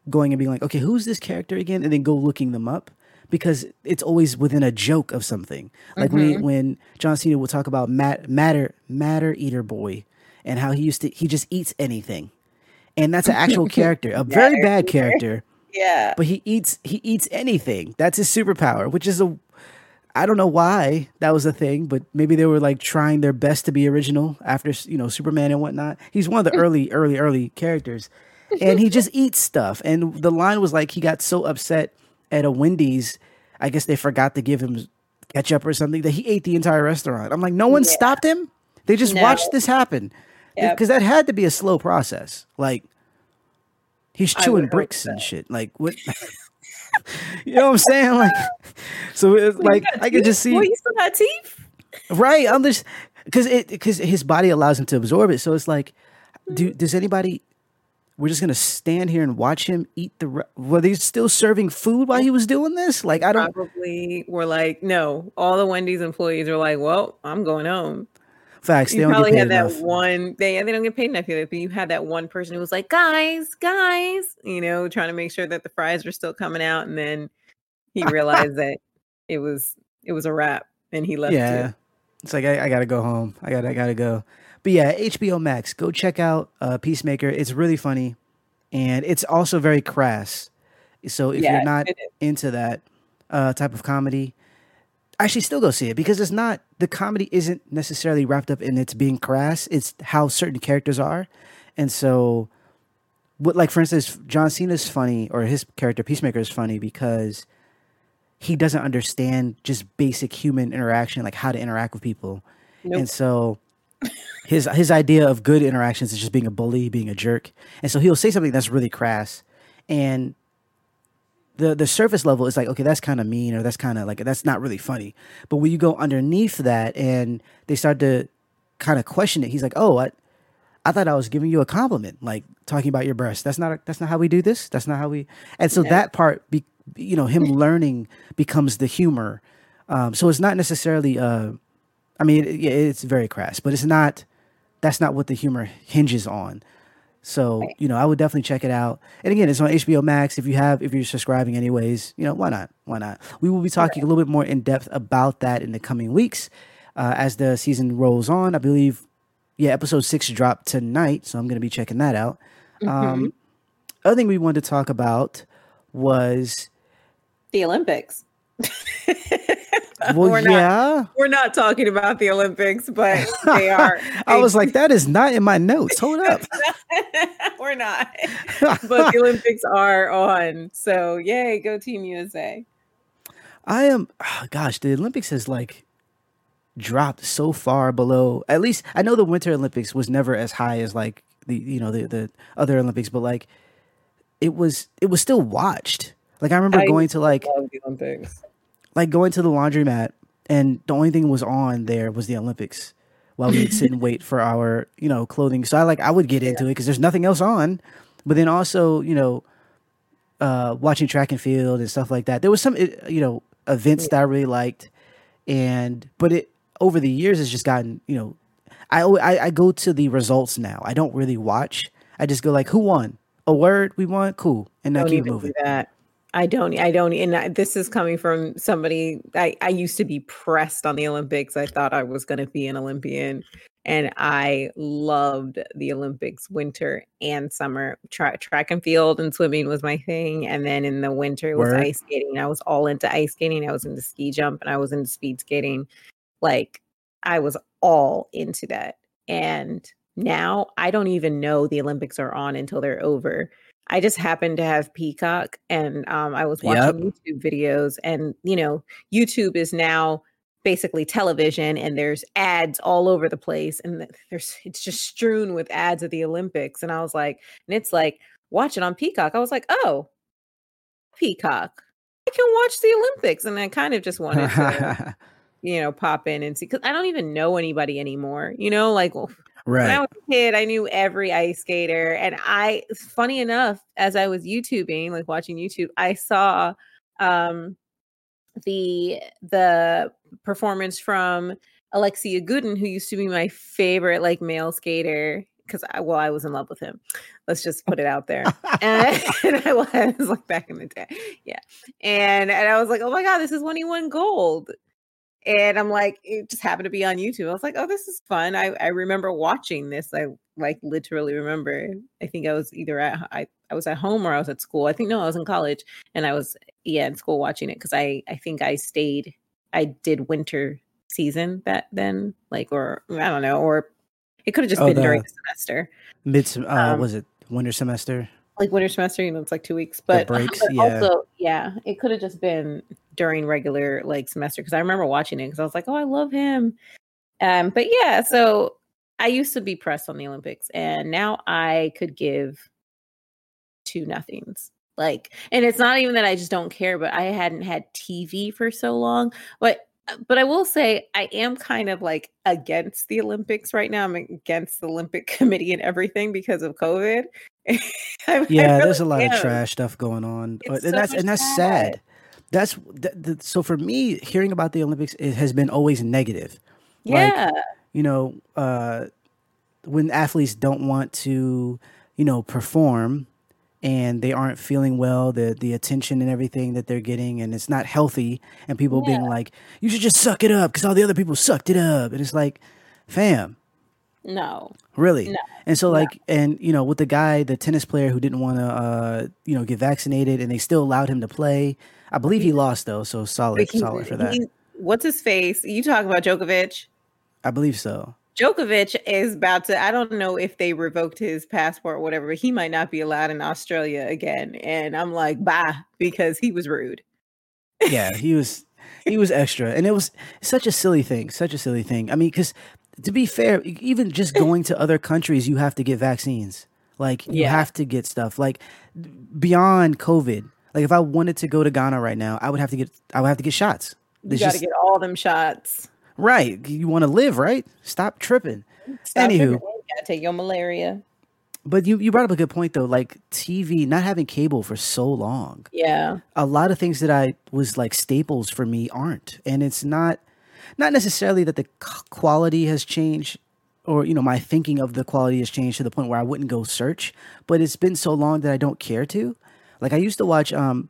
going and being like, okay, who's this character again, and then go looking them up because it's always within a joke of something. Like when John Cena would talk about Matter Eater Boy and how he just eats anything, and that's an actual character, a very bad character. Yeah. But he eats anything. That's his superpower, which is I don't know why that was a thing, but maybe they were like trying their best to be original after, Superman and whatnot. He's one of the early characters, and he just eats stuff. And the line was like he got so upset at a Wendy's, I guess they forgot to give him ketchup or something, that he ate the entire restaurant. I'm like, no one stopped him. They just watched this happen because that had to be a slow process. Like he's chewing bricks and shit. Like what? You know what I'm saying? Like, so it's like I could just see. Well, you still got teeth, right? I'm just because his body allows him to absorb it. So it's like, does anybody? We're just gonna stand here and watch him eat were they still serving food while he was doing this? Like, I don't. Probably were like, no. All the Wendy's employees are like, well, I'm going home. Facts. You they don't probably get paid had that enough. one. They don't get paid enough either. But you had that one person who was like, guys, trying to make sure that the fries were still coming out, and then he realized that it was a wrap, and he left. Yeah, too. It's like I gotta go home. I gotta go. But yeah, HBO Max. Go check out Peacemaker. It's really funny, and it's also very crass. So if you're not into that type of comedy, actually still go see it because it's not, the comedy isn't necessarily wrapped up in its being crass. It's how certain characters are. And so like for instance, John Cena's funny, or his character Peacemaker is funny because he doesn't understand just basic human interaction, like how to interact with people. Nope. And so his idea of good interactions is just being a bully, being a jerk. And so he'll say something that's really crass, and the surface level is like, okay, that's kind of mean, or that's kind of like, that's not really funny. But when you go underneath that and they start to kind of question it, he's like, oh, I thought I was giving you a compliment, like talking about your breast. That's not how we do this. That's not how we. And so that part, him learning becomes the humor. So it's not necessarily. I mean, it's very crass, but it's not. That's not what the humor hinges on. So, I would definitely check it out. And again, it's on HBO Max. If you're subscribing anyways, why not? Why not? We will be talking a little bit more in depth about that in the coming weeks as the season rolls on. I believe, episode 6 dropped tonight, so I'm going to be checking that out. Other thing we wanted to talk about was the Olympics. Well, we're not talking about the Olympics, but they are. I was like, that is not in my notes. Hold up. We're not. But the Olympics are on. So yay, go Team USA. The Olympics has like dropped so far below. At least I know the Winter Olympics was never as high as like the other Olympics, but like it was still watched. Like I remember going to love the Olympics. Like going to the laundromat, and the only thing was on there was the Olympics while we would sit and wait for our, clothing. So I would get into it because there's nothing else on. But then also, watching track and field and stuff like that. There was some, events that I really liked, but it over the years has just gotten, I go to the results now. I don't really watch. I just go like, who won? A word, we won, cool, and I keep moving. I don't, and this is coming from somebody, I used to be pressed on the Olympics. I thought I was going to be an Olympian, and I loved the Olympics, winter and summer. Track and field and swimming was my thing. And then in the winter, it was ice skating. I was all into ice skating. I was into ski jump, and I was into speed skating. Like, I was all into that. And now I don't even know the Olympics are on until they're over. I just happened to have Peacock, and I was watching YouTube videos, and YouTube is now basically television, and there's ads all over the place, and it's just strewn with ads of the Olympics. And I was like, and it's like, watch it on Peacock. I was like, oh, Peacock, I can watch the Olympics. And I kind of just wanted to, pop in and see, because I don't even know anybody anymore, Right. When I was a kid, I knew every ice skater. And funny enough, as I was YouTubing, like watching YouTube, I saw the performance from Alexia Gooden, who used to be my favorite like male skater. because I was in love with him. Let's just put it out there. And, and I was like back in the day. Yeah. And I was like, oh my God, this is when he won gold. And I'm like, it just happened to be on YouTube. I was like, oh, this is fun. I remember watching this. I like literally remember. I think I was either I was at home or I was at school. I think no, I was in college and I was in school watching it because I think I did winter season that then, like, or I don't know, or it could have just been during the semester. Was it winter semester? Like winter semester, it's like 2 weeks, but, breaks, but also, it could have just been during regular like semester because I remember watching it because I was like, oh, I love him. But yeah, so I used to be pressed on the Olympics, and now I could give two nothings. Like, and it's not even that I just don't care, but I hadn't had TV for so long. But I will say I am kind of like against the Olympics right now. I'm against the Olympic Committee and everything because of COVID. There's a lot of trash stuff going on, and that's sad. So for me, hearing about the Olympics, it has been always negative. Yeah, like, when athletes don't want to, perform, and they aren't feeling well, the attention and everything that they're getting, and it's not healthy, and people being like, you should just suck it up because all the other people sucked it up. And it's like, fam. No. Really? No. And so like, and with the guy, the tennis player who didn't want to, get vaccinated, and they still allowed him to play. I believe he lost though. So solid for that. What's his face? You talk about Djokovic? I believe so. Djokovic is about to, I don't know if they revoked his passport or whatever, but he might not be allowed in Australia again. And I'm like, bye, because he was rude. Yeah, he was extra. And it was such a silly thing. I mean, because to be fair, even just going to other countries, you have to get vaccines. Like, you have to get stuff. Like, beyond COVID. Like, if I wanted to go to Ghana right now, I would have to get shots. You got to get all them shots. Right. You want to live, right? Stop tripping. Anywho. You got to take your malaria. But you brought up a good point, though. Like, TV, not having cable for so long. Yeah. A lot of things that I was like staples for me aren't. And it's not necessarily that the quality has changed, or, my thinking of the quality has changed to the point where I wouldn't go search. But it's been so long that I don't care to. Like, I used to watch,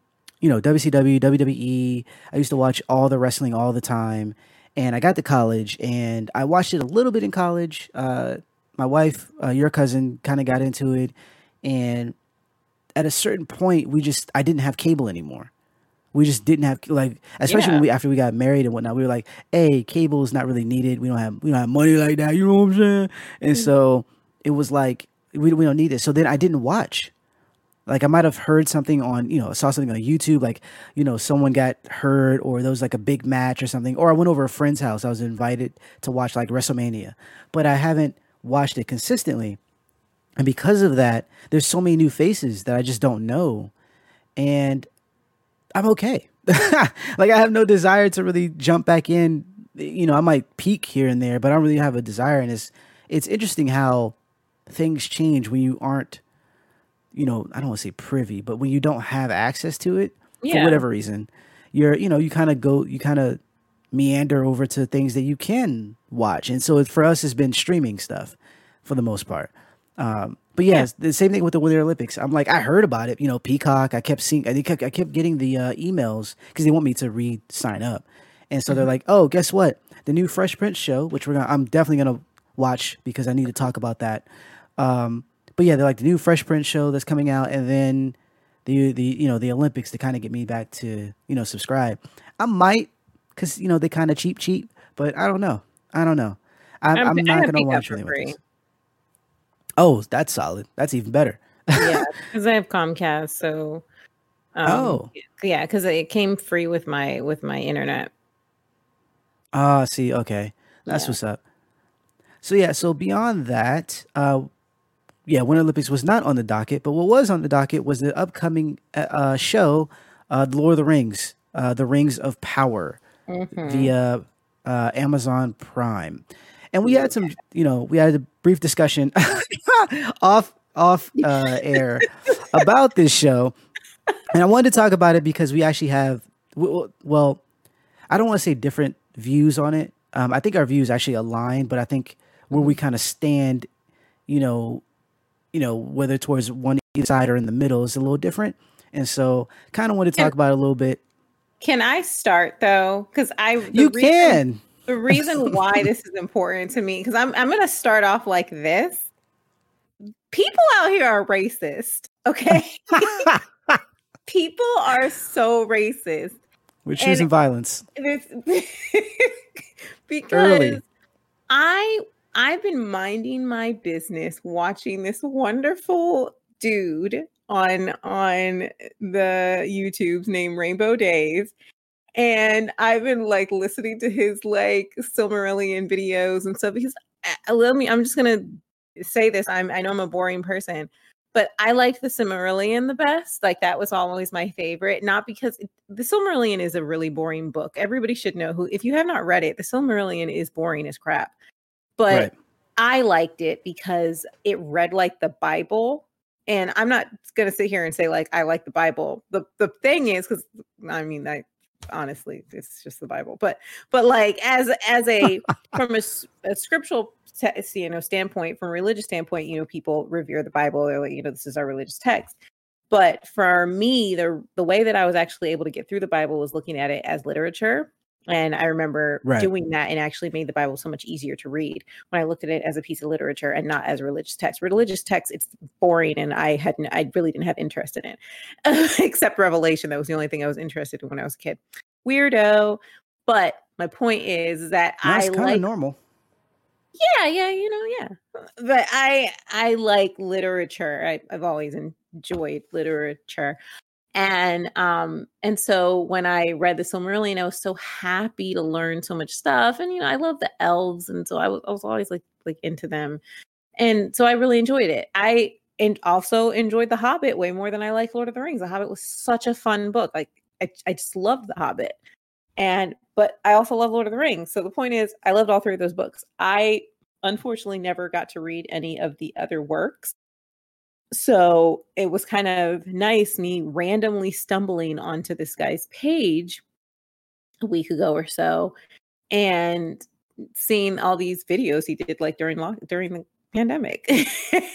WCW, WWE. I used to watch all the wrestling all the time. And I got to college, and I watched it a little bit in college. My wife, your cousin, kind of got into it. And at a certain point, I didn't have cable anymore. We just didn't have, like, especially after we got married and whatnot. We were like, hey, cable is not really needed. We don't have money like that. You know what I'm saying? And so it was like, we don't need it. So then I didn't watch. Like, I might have heard something on, saw something on YouTube, like, someone got hurt, or there was like a big match or something. Or I went over a friend's house. I was invited to watch like WrestleMania, but I haven't watched it consistently. And because of that, there's so many new faces that I just don't know. And I'm okay. Like, I have no desire to really jump back in. I might peek here and there, but I don't really have a desire. And it's interesting how things change when you aren't, I don't want to say privy, but when you don't have access to it for whatever reason, you kind of meander over to things that you can watch. And so for us, it's been streaming stuff for the most part. But it's the same thing with the Winter Olympics. I'm like, I heard about it, Peacock. I kept getting the emails because they want me to sign up. And so they're like, oh, guess what? The new Fresh Prince show, which I'm definitely going to watch because I need to talk about that. But yeah, they're like the new Fresh Prince show that's coming out, and then the Olympics to kind of get me back to subscribe. I might, because they kind of cheap, but I don't know. I'm not gonna watch the Olympics. Oh, that's solid. That's even better. Yeah, because I have Comcast, so because it came free with my internet. See, okay, that's what's up. So beyond that, Winter Olympics was not on the docket, but what was on the docket was the upcoming show, The Lord of the Rings, The Rings of Power, via Amazon Prime. And we had some, we had a brief discussion off air about this show. And I wanted to talk about it because we actually have, well, I don't want to say different views on it. I think our views actually align, but I think where we kind of stand you know, whether towards one side or in the middle is a little different. And so kind of want to talk about it a little bit. Can I start though? Because can. The reason why this is important to me, because I'm going to start off like this. People out here are racist, okay? People are so racist. We're choosing violence. Because early. I've been minding my business watching this wonderful dude on the YouTube's named Rainbow Days. And I've been like listening to his like Silmarillion videos and stuff because I'm just gonna say this. I know I'm a boring person, but I liked the Silmarillion the best. Like that was always my favorite. Not because the Silmarillion is a really boring book. Everybody should know if you have not read it, the Silmarillion is boring as crap. But right. I liked it because it read like the Bible. And I'm not gonna sit here and say like I like the Bible. The thing is, because honestly, it's just the Bible. But like as a from a scriptural standpoint, from a religious standpoint, people revere the Bible. They're like, this is our religious text. But for me, the way that I was actually able to get through the Bible was looking at it as literature. And I remember doing that and actually made the Bible so much easier to read when I looked at it as a piece of literature and not as a religious text. Religious text, it's boring, and I really didn't have interest in it, except Revelation. That was the only thing I was interested in when I was a kid. Weirdo. But my point is that that's kind of normal. Yeah. Yeah. But I like literature. I've always enjoyed literature. And so when I read the Silmarillion, I was so happy to learn so much stuff. And, I love the elves. And so I was always like into them. And so I really enjoyed it. And also enjoyed The Hobbit way more than I like Lord of the Rings. The Hobbit was such a fun book. Like I just loved The Hobbit. But I also love Lord of the Rings. So the point is I loved all three of those books. I unfortunately never got to read any of the other works. So it was kind of nice me randomly stumbling onto this guy's page a week ago or so and seeing all these videos he did like during the pandemic. and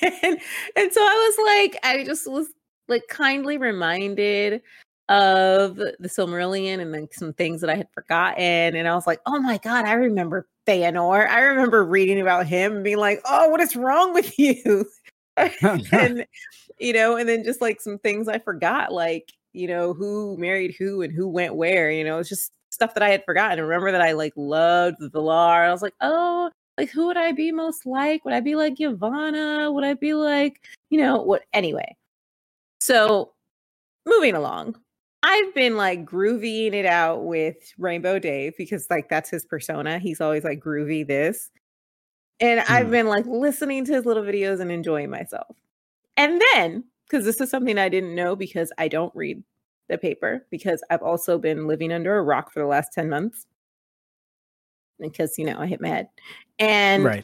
so I just was like kindly reminded of the Silmarillion and then some things that I had forgotten. And I was like, oh my God, I remember Feanor. I remember reading about him and being like, oh, what is wrong with you? and and then just like some things I forgot, like who married who and who went where. It's just stuff that I had forgotten. I remember that I like loved the Valar. I was like, oh, like who would I be most like? Would I be like Yavanna? Would I be like what? Anyway, so moving along, I've been like groovying it out with Rainbow Dave because like that's his persona. He's always like groovy this. And I've been like listening to his little videos and enjoying myself. And then, because this is something I didn't know because I don't read the paper, because I've also been living under a rock for the last 10 months. Because, I hit mad. And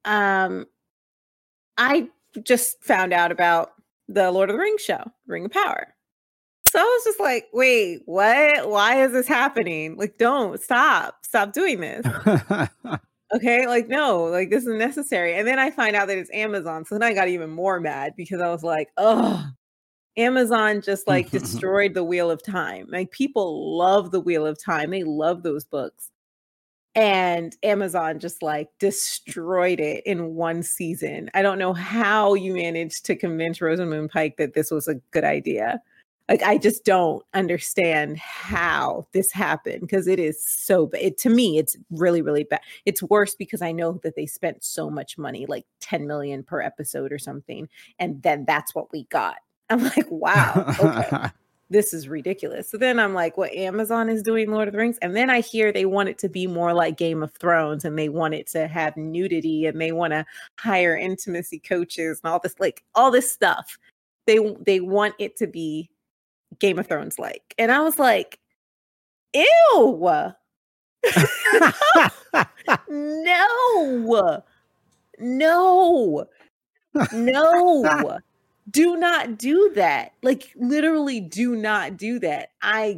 I just found out about the Lord of the Rings show, Ring of Power. So I was just like, wait, what? Why is this happening? Like, don't stop doing this. Okay, like, no, like, this is necessary. And then I find out that it's Amazon. So then I got even more mad because I was like, oh, Amazon just like destroyed the Wheel of Time. Like, people love the Wheel of Time. They love those books. And Amazon just like destroyed it in one season. I don't know how you managed to convince Rosamund Pike that this was a good idea. Like, I just don't understand how this happened because it is so bad. To me, it's really, really bad. It's worse because I know that they spent so much money, like 10 million per episode or something. And then that's what we got. I'm like, wow, okay, this is ridiculous. So then I'm like, what Amazon is doing Lord of the Rings? And then I hear they want it to be more like Game of Thrones and they want it to have nudity and they want to hire intimacy coaches and all this stuff. They want it to be Game of Thrones like. And I was like, ew. No. Do not do that. Like, literally do not do that.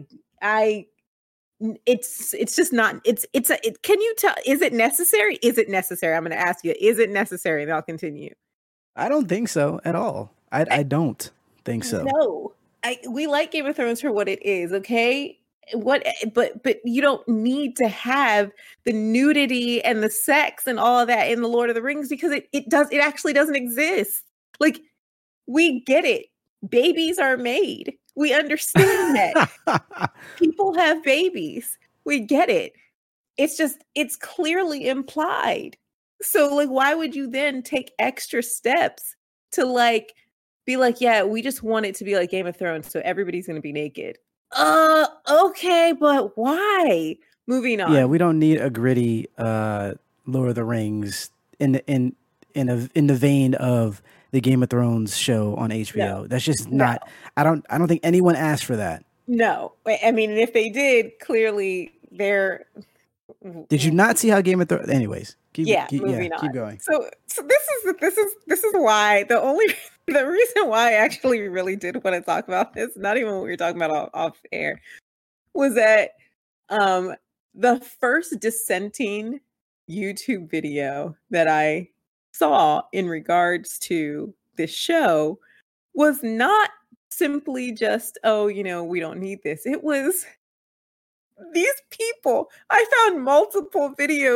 It's just not, can you tell, is it necessary? I'm going to ask you, is it necessary? And I'll continue. I don't think so at all. I don't think so. No, we like Game of Thrones for what it is, okay? What, but you don't need to have the nudity and the sex and all of that in the Lord of the Rings because it actually doesn't exist. Like, we get it. Babies are made. We understand that. People have babies. We get it. It's just, it's clearly implied. So, like, why would you then take extra steps to, like, be like, yeah, we just want it to be like Game of Thrones, so everybody's going to be naked. Okay, but why? Moving on. Yeah, we don't need a gritty Lord of the Rings in the vein of the Game of Thrones show on HBO. No. That's just not. I don't think anyone asked for that. No, I mean, if they did, clearly they're. Did you not see how Game of Thrones? Anyways, moving on. Keep going. So this is why the reason why I actually really did want to talk about this, not even what we were talking about off air, was that the first dissenting YouTube video that I saw in regards to this show was not simply just, oh, we don't need this. It was these people. I found multiple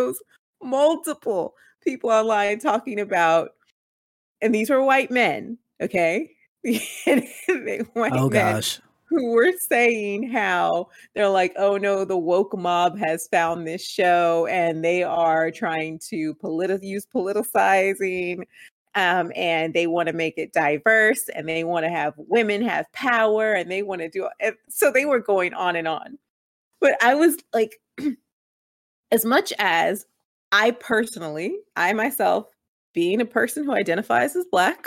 people online talking about, and these were white men, okay? Oh gosh. Who were saying how they're like, oh no, the woke mob has found this show and they are trying to use politicizing, and they want to make it diverse and they want to have women have power and they want to do it. So they were going on and on. But I was like, as much as I myself, being a person who identifies as Black,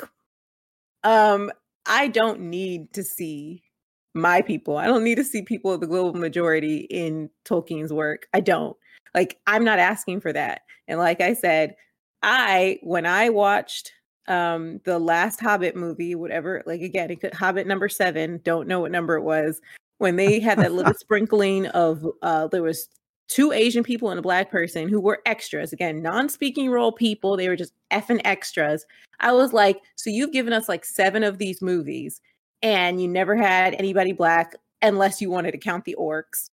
I don't need to see my people. I don't need to see people of the global majority in Tolkien's work. I don't. Like, I'm not asking for that. And like I said, when I watched the last Hobbit movie, whatever, like, again, it could Hobbit number 7, don't know what number it was, when they had that little sprinkling of there was 2 Asian people and a Black person who were extras, again, non-speaking role people, they were just effing extras. I was like, so you've given us like 7 of these movies and you never had anybody Black unless you wanted to count the orcs,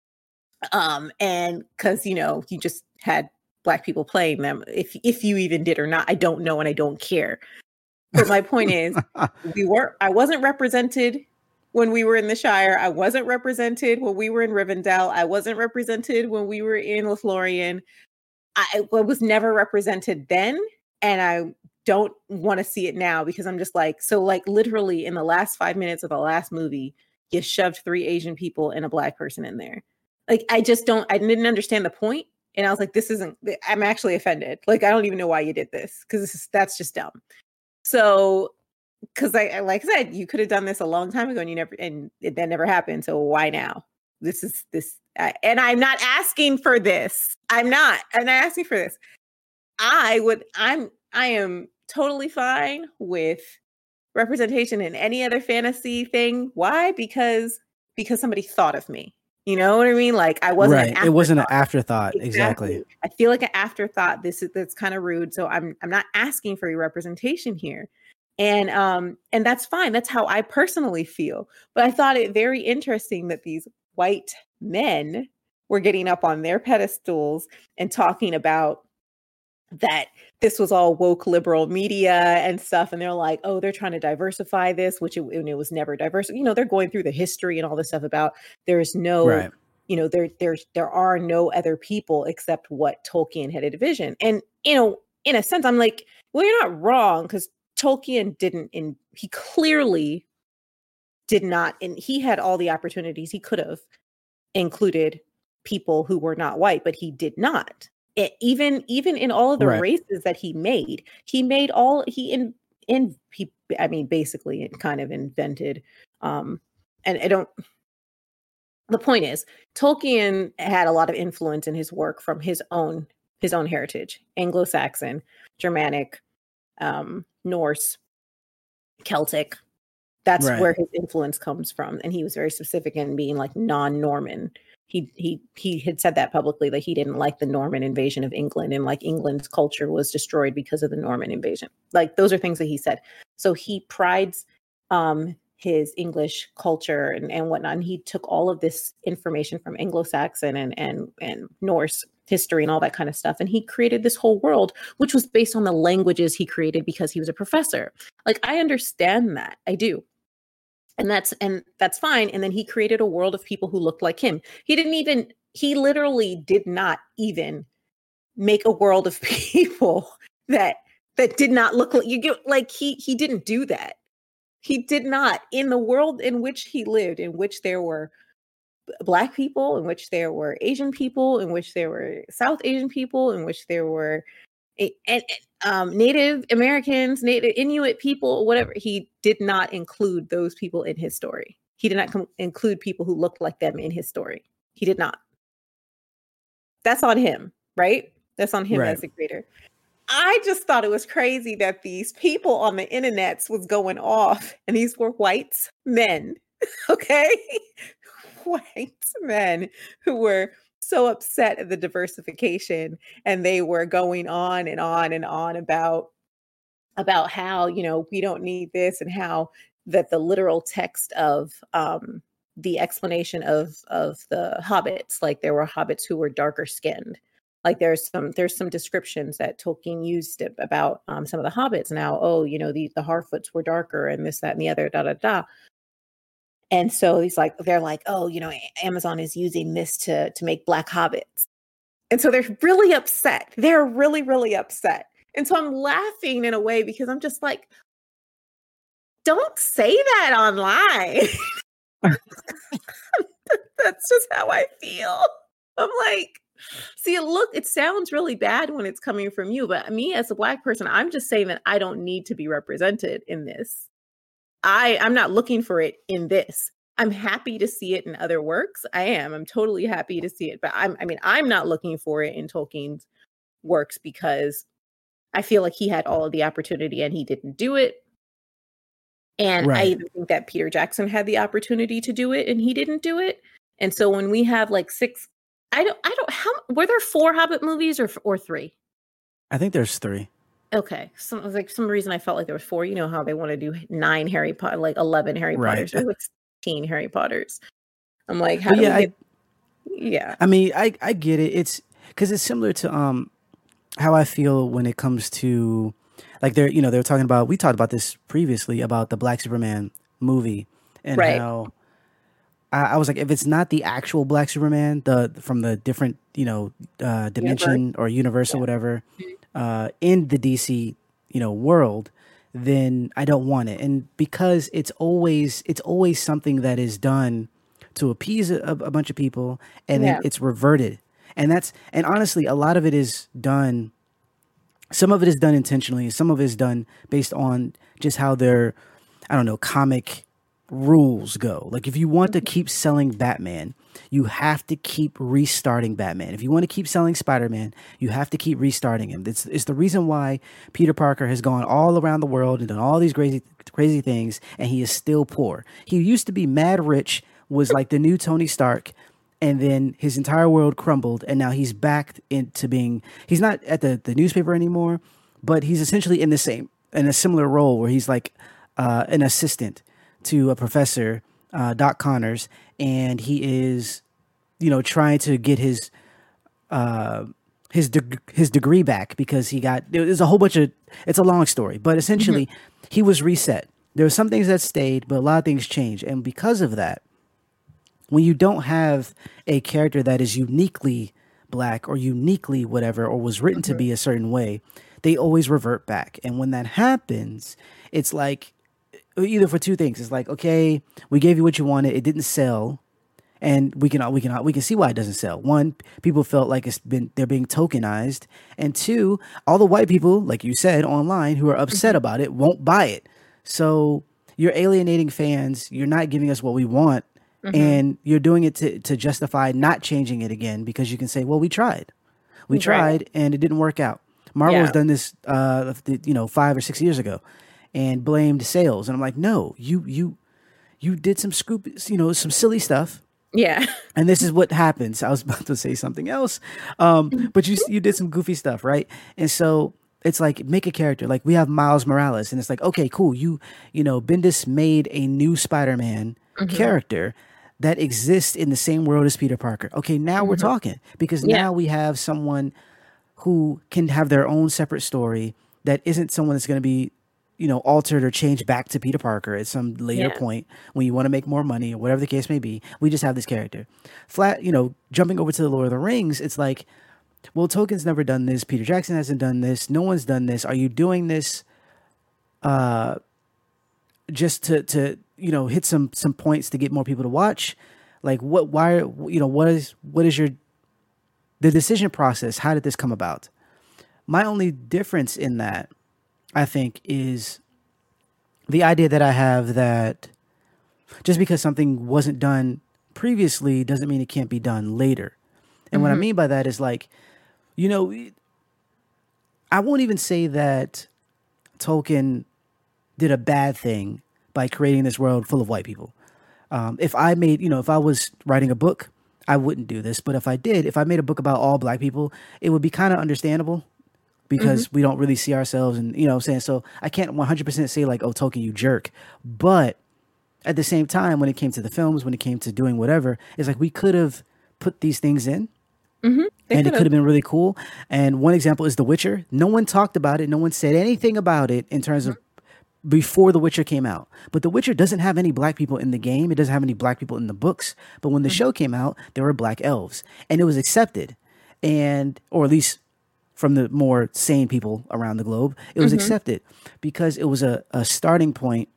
and because you just had Black people playing them, if you even did or not, I don't know and I don't care. But my point is, I wasn't represented when we were in the Shire. I wasn't represented when we were in Rivendell. I wasn't represented when we were in Lothlorien. I was never represented then, and I don't want to see it now because I'm just like, so like literally in the last 5 minutes of the last movie, you shoved 3 Asian people and a Black person in there. Like, I didn't understand the point. And I was like, I'm actually offended. Like, I don't even know why you did this because that's just dumb. So, because I like I said, you could have done this a long time ago and that never happened. So why now? And I'm not asking for this. I'm not asking for this. I am totally fine with representation in any other fantasy thing. Why? Because somebody thought of me. You know what I mean? Like, I wasn't right. It wasn't an afterthought. Exactly. I feel like an afterthought. That's kind of rude. So I'm not asking for your representation here. And that's fine. That's how I personally feel. But I thought it very interesting that these white men were getting up on their pedestals and talking about that this was all woke liberal media and stuff. And they're like, oh, they're trying to diversify this, which it was never diverse. They're going through the history and all this stuff about there's no, right. There are no other people except what Tolkien had envisioned. And, in a sense, I'm like, well, you're not wrong, because Tolkien he clearly did not, and he had all the opportunities. He could have included people who were not white, but he did not. Even in all of the right. races that he made basically kind of invented. And the point is, Tolkien had a lot of influence in his work from his own heritage: Anglo-Saxon, Germanic, Norse, Celtic, That's Right. where his influence comes from, and he was very specific in being like non-Norman. He had said that publicly, that he didn't like the Norman invasion of England, and like England's culture was destroyed because of the Norman invasion. Like those are things that he said. So he prides his English culture and whatnot. And he took all of this information from Anglo-Saxon and Norse history and all that kind of stuff, and he created this whole world, which was based on the languages he created because he was a professor. Like I understand that, I do. And that's fine. And then he created a world of people who looked like him. He literally did not even make a world of people that did not look like you. Like he didn't do that. He did not. In the world in which he lived, in which there were Black people, in which there were Asian people, in which there were South Asian people, in which there were Native Americans, Native Inuit people, whatever. He did not include those people in his story. He did not include people who looked like them in his story. He did not. That's on him, right? That's on him as a creator. I just thought it was crazy that these people on the internets was going off, and these were white men, okay? White men who were so upset at the diversification, and they were going on and on and on about how, you know, we don't need this, and how that the literal text of the explanation of the hobbits, like there were hobbits who were darker skinned. Like there's some descriptions that Tolkien used about some of the hobbits. Now, oh, you know, the Harfoots were darker, and this, that, and the other, da da da. And so they're like, oh, you know, Amazon is using this to make Black hobbits. And so they're really upset. They're really, really upset. And so I'm laughing in a way because I'm just like, don't say that online. That's just how I feel. I'm like, see, it sounds really bad when it's coming from you, but me as a Black person, I'm just saying that I don't need to be represented in this. I'm not looking for it in this. I'm happy to see it in other works. I'm totally happy to see it, but I'm not looking for it in Tolkien's works because I feel like he had all of the opportunity and he didn't do it. And I even think that Peter Jackson had the opportunity to do it and he didn't do it. And so when we have like were there 4 Hobbit movies or 3? I think there's 3. Okay. Some reason I felt like there was 4. You know how they want to do 9 Harry Potter, like 11 Harry Potters, or like 16 Harry Potters. I'm like, how do we get... Yeah. I mean, I get it. It's because it's similar to how I feel when it comes to like they're talking about, we talked about this previously about the Black Superman movie and how I was like, if it's not the actual Black Superman, from the different, dimension or universe or whatever, in the DC, world, then I don't want it. And because it's always something that is done to appease a bunch of people, and then it's reverted. And honestly, a lot of it is done. Some of it is done intentionally. Some of it is done based on just how their, I don't know, comic rules go. Like if you want to keep selling Batman, you have to keep restarting Batman. If you want to keep selling Spider-Man, you have to keep restarting him. It's the reason why Peter Parker has gone all around the world and done all these crazy things, and he is still poor. He used to be mad rich, was like the new Tony Stark, and then his entire world crumbled, and now he's back into being, he's not at the newspaper anymore, but he's essentially in a similar role where he's like an assistant to a professor, Doc Connors, and he is, trying to get his degree back because there's a whole bunch of, it's a long story, but essentially he was reset. There were some things that stayed, but a lot of things changed. And because of that, when you don't have a character that is uniquely Black or uniquely whatever, or was written to be a certain way, they always revert back. And when that happens, it's like, either for 2 things. It's like, okay, we gave you what you wanted. It didn't sell. And we can see why it doesn't sell. 1, people felt like they're being tokenized. And 2, all the white people, like you said, online who are upset about it won't buy it. So you're alienating fans. You're not giving us what we want. And you're doing it to justify not changing it again because you can say, well, we tried. And it didn't work out. Marvel has done this, 5 or 6 years ago. and blamed sales. And I'm like, no, you did some some silly stuff. Yeah. And this is what happens. I was about to say something else. But you did some goofy stuff, right? And so it's like, make a character. Like we have Miles Morales, and it's like, okay, cool. Bendis made a new Spider-Man character that exists in the same world as Peter Parker. Okay, now we're talking, because now we have someone who can have their own separate story that isn't someone that's going to be, altered or changed back to Peter Parker at some later point when you want to make more money or whatever the case may be. We just have this character. Jumping over to the Lord of the Rings, it's like, well, Tolkien's never done this. Peter Jackson hasn't done this. No one's done this. Are you doing this just to hit some points to get more people to watch? Like what is the decision process? How did this come about? My only difference in that, I think, is the idea that I have that just because something wasn't done previously doesn't mean it can't be done later. And what I mean by that is like, I won't even say that Tolkien did a bad thing by creating this world full of white people. If I was writing a book, I wouldn't do this. But if I made a book about all black people, it would be kind of understandable, because we don't really see ourselves, and what I'm saying. So I can't 100% say like, oh, Tolkien, you jerk. But at the same time, when it came to the films, when it came to doing whatever, it's like we could have put these things in. And it could have been really cool. And one example is The Witcher. No one talked about it. No one said anything about it in terms of before The Witcher came out. But The Witcher doesn't have any black people in the game. It doesn't have any black people in the books. But when the show came out, there were black elves, and it was accepted, or at least from the more sane people around the globe, it was accepted because it was a starting point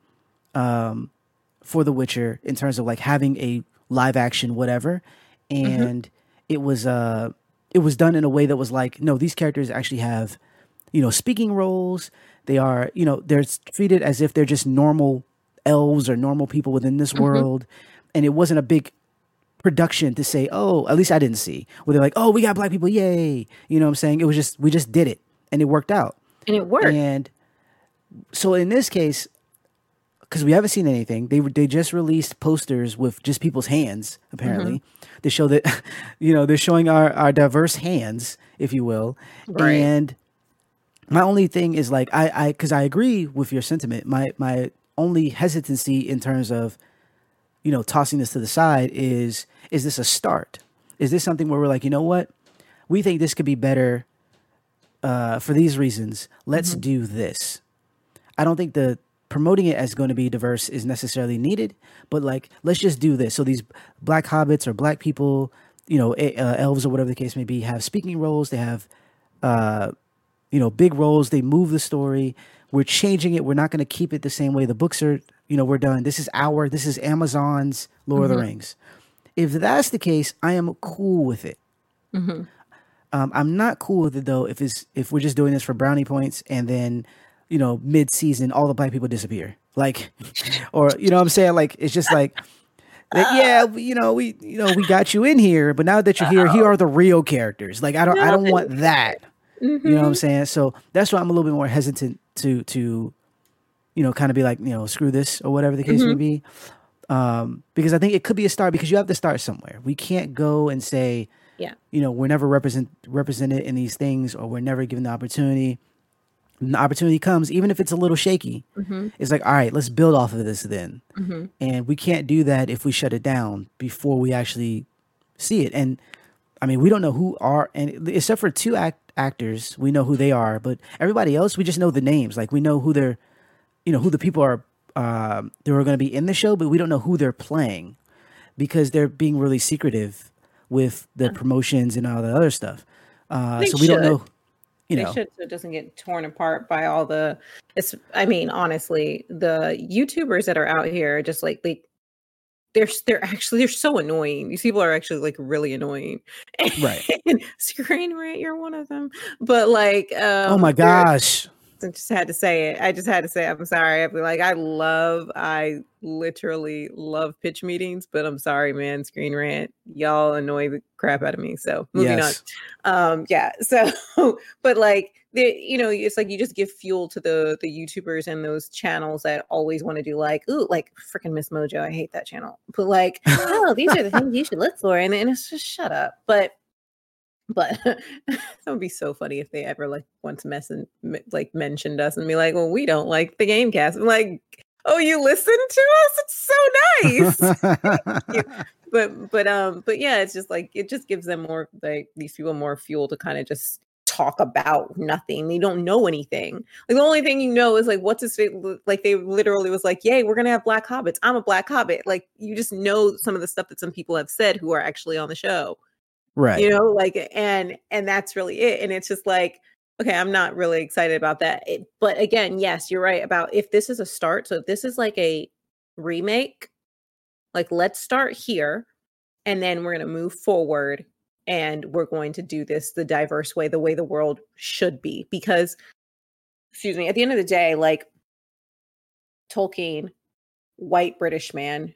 for The Witcher in terms of like having a live action whatever. And it was done in a way that was like, no, these characters actually have, speaking roles. They are, they're treated as if they're just normal elves or normal people within this world. And it wasn't a big production to say, oh, at least I didn't see, where they're like, oh, we got black people, yay. You know what I'm saying? It was just, we just did it, and it worked out. And it worked. And so in this case, because we haven't seen anything, they just released posters with just people's hands, apparently, to show that, they're showing our diverse hands, if you will. Right. And my only thing is like, because I agree with your sentiment. My only hesitancy in terms of, tossing this to the side is this a start? Is this something where we're like, you know what? We think this could be better for these reasons. Let's do this. I don't think the promoting it as going to be diverse is necessarily needed, but like, let's just do this. So these black hobbits or black people, elves or whatever the case may be, have speaking roles. They have, big roles. They move the story. We're changing it. We're not going to keep it the same way the books are, we're done. This is Amazon's Lord of the Rings. If that's the case, I am cool with it. I'm not cool with it though if we're just doing this for brownie points, and then mid-season all the black people disappear, like, or what I'm saying, like, it's just like, yeah, we got you in here, but now that you're here are the real characters. Like, I don't want that. You know what I'm saying? So that's why I'm a little bit more hesitant to kind of be like, screw this or whatever the case may be. Because I think it could be a start, because you have to start somewhere. We can't go and say, we're never represented in these things, or we're never given the opportunity. And the opportunity comes, even if it's a little shaky. It's like, all right, let's build off of this then. And we can't do that if we shut it down before we actually see it. And I mean, we don't know who are, and except for two actors, we know who they are, but everybody else, we just know the names. Like, we know who they're, who the people are that are going to be in the show, but we don't know who they're playing, because they're being really secretive with the promotions and all the other stuff. So we don't know. They should, so it doesn't get torn apart by all the. Honestly, the YouTubers that are out here are just like they're so annoying. These people are actually like really annoying. Right. And Screen Rant, you're one of them. But like, oh my gosh. I just had to say it. I just had to say it. I'm sorry. I literally love pitch meetings, but I'm sorry, man. Screen Rant, y'all annoy the crap out of me. So moving on. Yeah. So, but like, it's like you just give fuel to the YouTubers and those channels that always want to do like, ooh, like freaking Miss Mojo. I hate that channel. But like, oh, these are the things you should look for, and it's just shut up. But that would be so funny if they ever like once mentioned us and be like, well, we don't like the Gamecast. I'm like, oh, you listen to us? It's so nice. But yeah, it's just like it just gives them more, like, these people more fuel to kind of just talk about nothing. They don't know anything. Like the only thing you know is like what's his face. Like they literally was like, yay, we're gonna have black hobbits. I'm a black hobbit. Like you just know some of the stuff that some people have said who are actually on the show. Right. Like, and that's really it. And it's just like, okay, I'm not really excited about that. But again, yes, you're right about if this is a start. So if this is like a remake, like let's start here and then we're going to move forward and we're going to do this the diverse way, the way the world should be. Because, excuse me, at the end of the day, like Tolkien, white British man,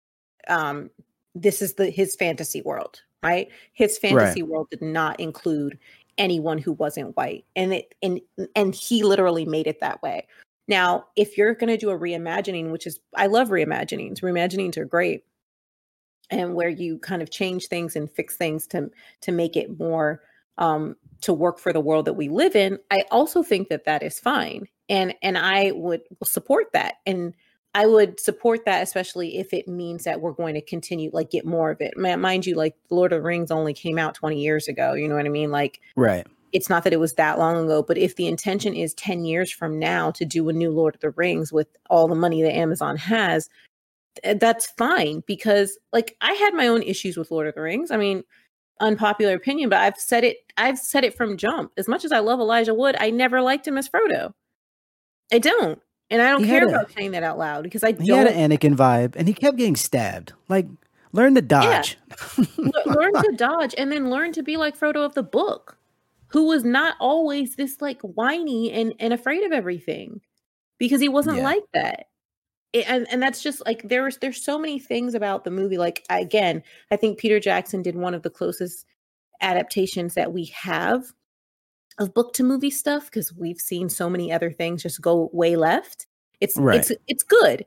this is his fantasy world. Right? His fantasy world did not include anyone who wasn't white. And he literally made it that way. Now, if you're going to do a reimagining, which is, I love reimaginings. Reimaginings are great. And where you kind of change things and fix things to make it more to work for the world that we live in. I also think that is fine. And I would support that. And I would support that, especially if it means that we're going to continue, like, get more of it. Mind you, like, Lord of the Rings only came out 20 years ago. You know what I mean? Like, right. It's not that it was that long ago, but if the intention is 10 years from now to do a new Lord of the Rings with all the money that Amazon has, that's fine. Because, like, I had my own issues with Lord of the Rings. I mean, unpopular opinion, but I've said it from jump. As much as I love Elijah Wood, I never liked him as Frodo. I don't. And I don't care about saying that out loud because he had an Anakin vibe and he kept getting stabbed. Like, learn to dodge. Yeah. Learn to dodge and then learn to be like Frodo of the book, who was not always this like whiny and afraid of everything, because he wasn't like that. And that's just like, there's so many things about the movie. Like, I think Peter Jackson did one of the closest adaptations that we have of book to movie stuff, because we've seen so many other things just go way left. It's good,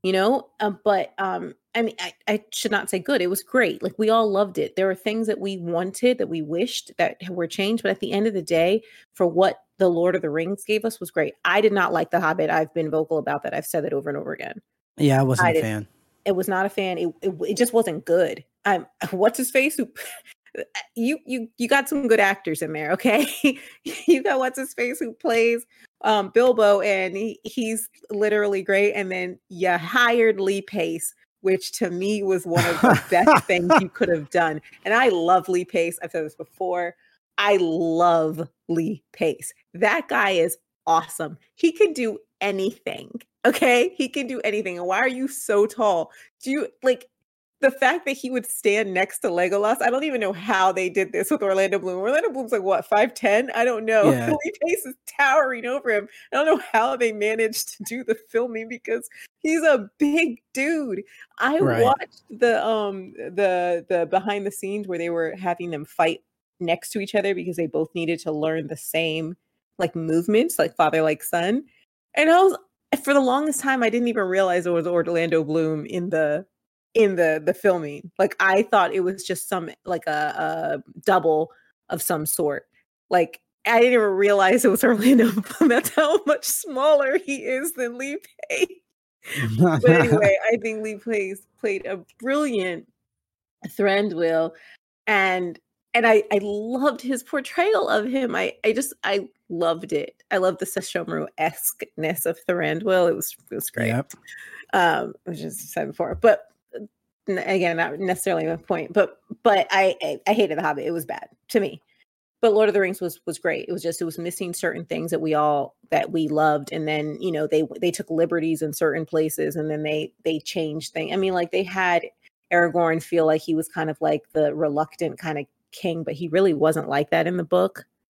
but I mean, I should not say good. It was great. Like, we all loved it. There were things that we wanted, that we wished that were changed, but at the end of the day, for what the Lord of the Rings gave us was great. I did not like The Hobbit. I've been vocal about that. I've said that over and over again. Yeah, I wasn't a fan. It was not a fan. It just wasn't good. What's his face? Who you got some good actors in there, okay? You got what's his face who plays Bilbo, and he's literally great. And then you hired Lee Pace, which to me was one of the best things you could have done. And I love Lee Pace. I've said this before. I love Lee Pace. That guy is awesome. He can do anything. Okay, he can do anything. And why are you so tall? Do you like the fact that he would stand next to Legolas? I don't even know how they did this with Orlando Bloom. Orlando Bloom's like, what, 5'10"? I don't know. Yeah. Lee Pace is towering over him. I don't know how they managed to do the filming because he's a big dude. I watched the behind the scenes where they were having them fight next to each other because they both needed to learn the same like movements, like father like son. And I was, for the longest time, I didn't even realize it was Orlando Bloom in the filming. Like, I thought it was just some like a double of some sort. Like, I didn't even realize it was Orlando Bloom. That's how much smaller he is than Lee Pace. But anyway, I think Lee Pace played a brilliant Thranduil, and I loved his portrayal of him. I loved it. I loved the Sesshomaru-esque-ness of Thranduil. It was great. Yep. Which is said before, but again, not necessarily my point. But I hated The Hobbit. It was bad to me. But Lord of the Rings was great. It was missing certain things that we loved, and then they took liberties in certain places, and then they changed things. I mean, like, they had Aragorn feel like he was kind of like the reluctant kind of king, but he really wasn't like that in the book.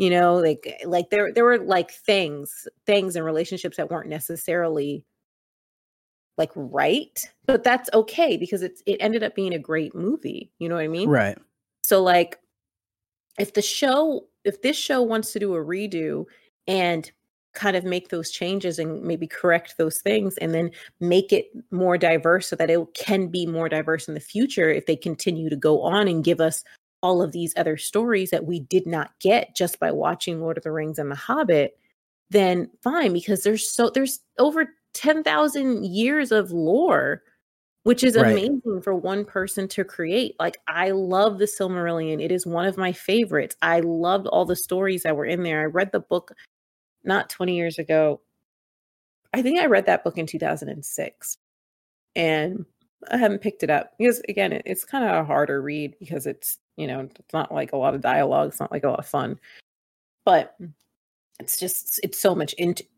like there were like things and relationships that weren't necessarily like right, but that's okay because it ended up being a great movie. You know what I mean? Right. So like if this show wants to do a redo and kind of make those changes and maybe correct those things and then make it more diverse so that it can be more diverse in the future, if they continue to go on and give us all of these other stories that we did not get just by watching Lord of the Rings and The Hobbit, then fine, because there's over 10,000 years of lore, which is Right. amazing for one person to create. Like, I love the Silmarillion. It is one of my favorites. I loved all the stories that were in there. I read the book not 20 years ago. I think I read that book in 2006. And I haven't picked it up because, again, it's kind of a harder read because it's not like a lot of dialogue. It's not like a lot of fun. But it's so much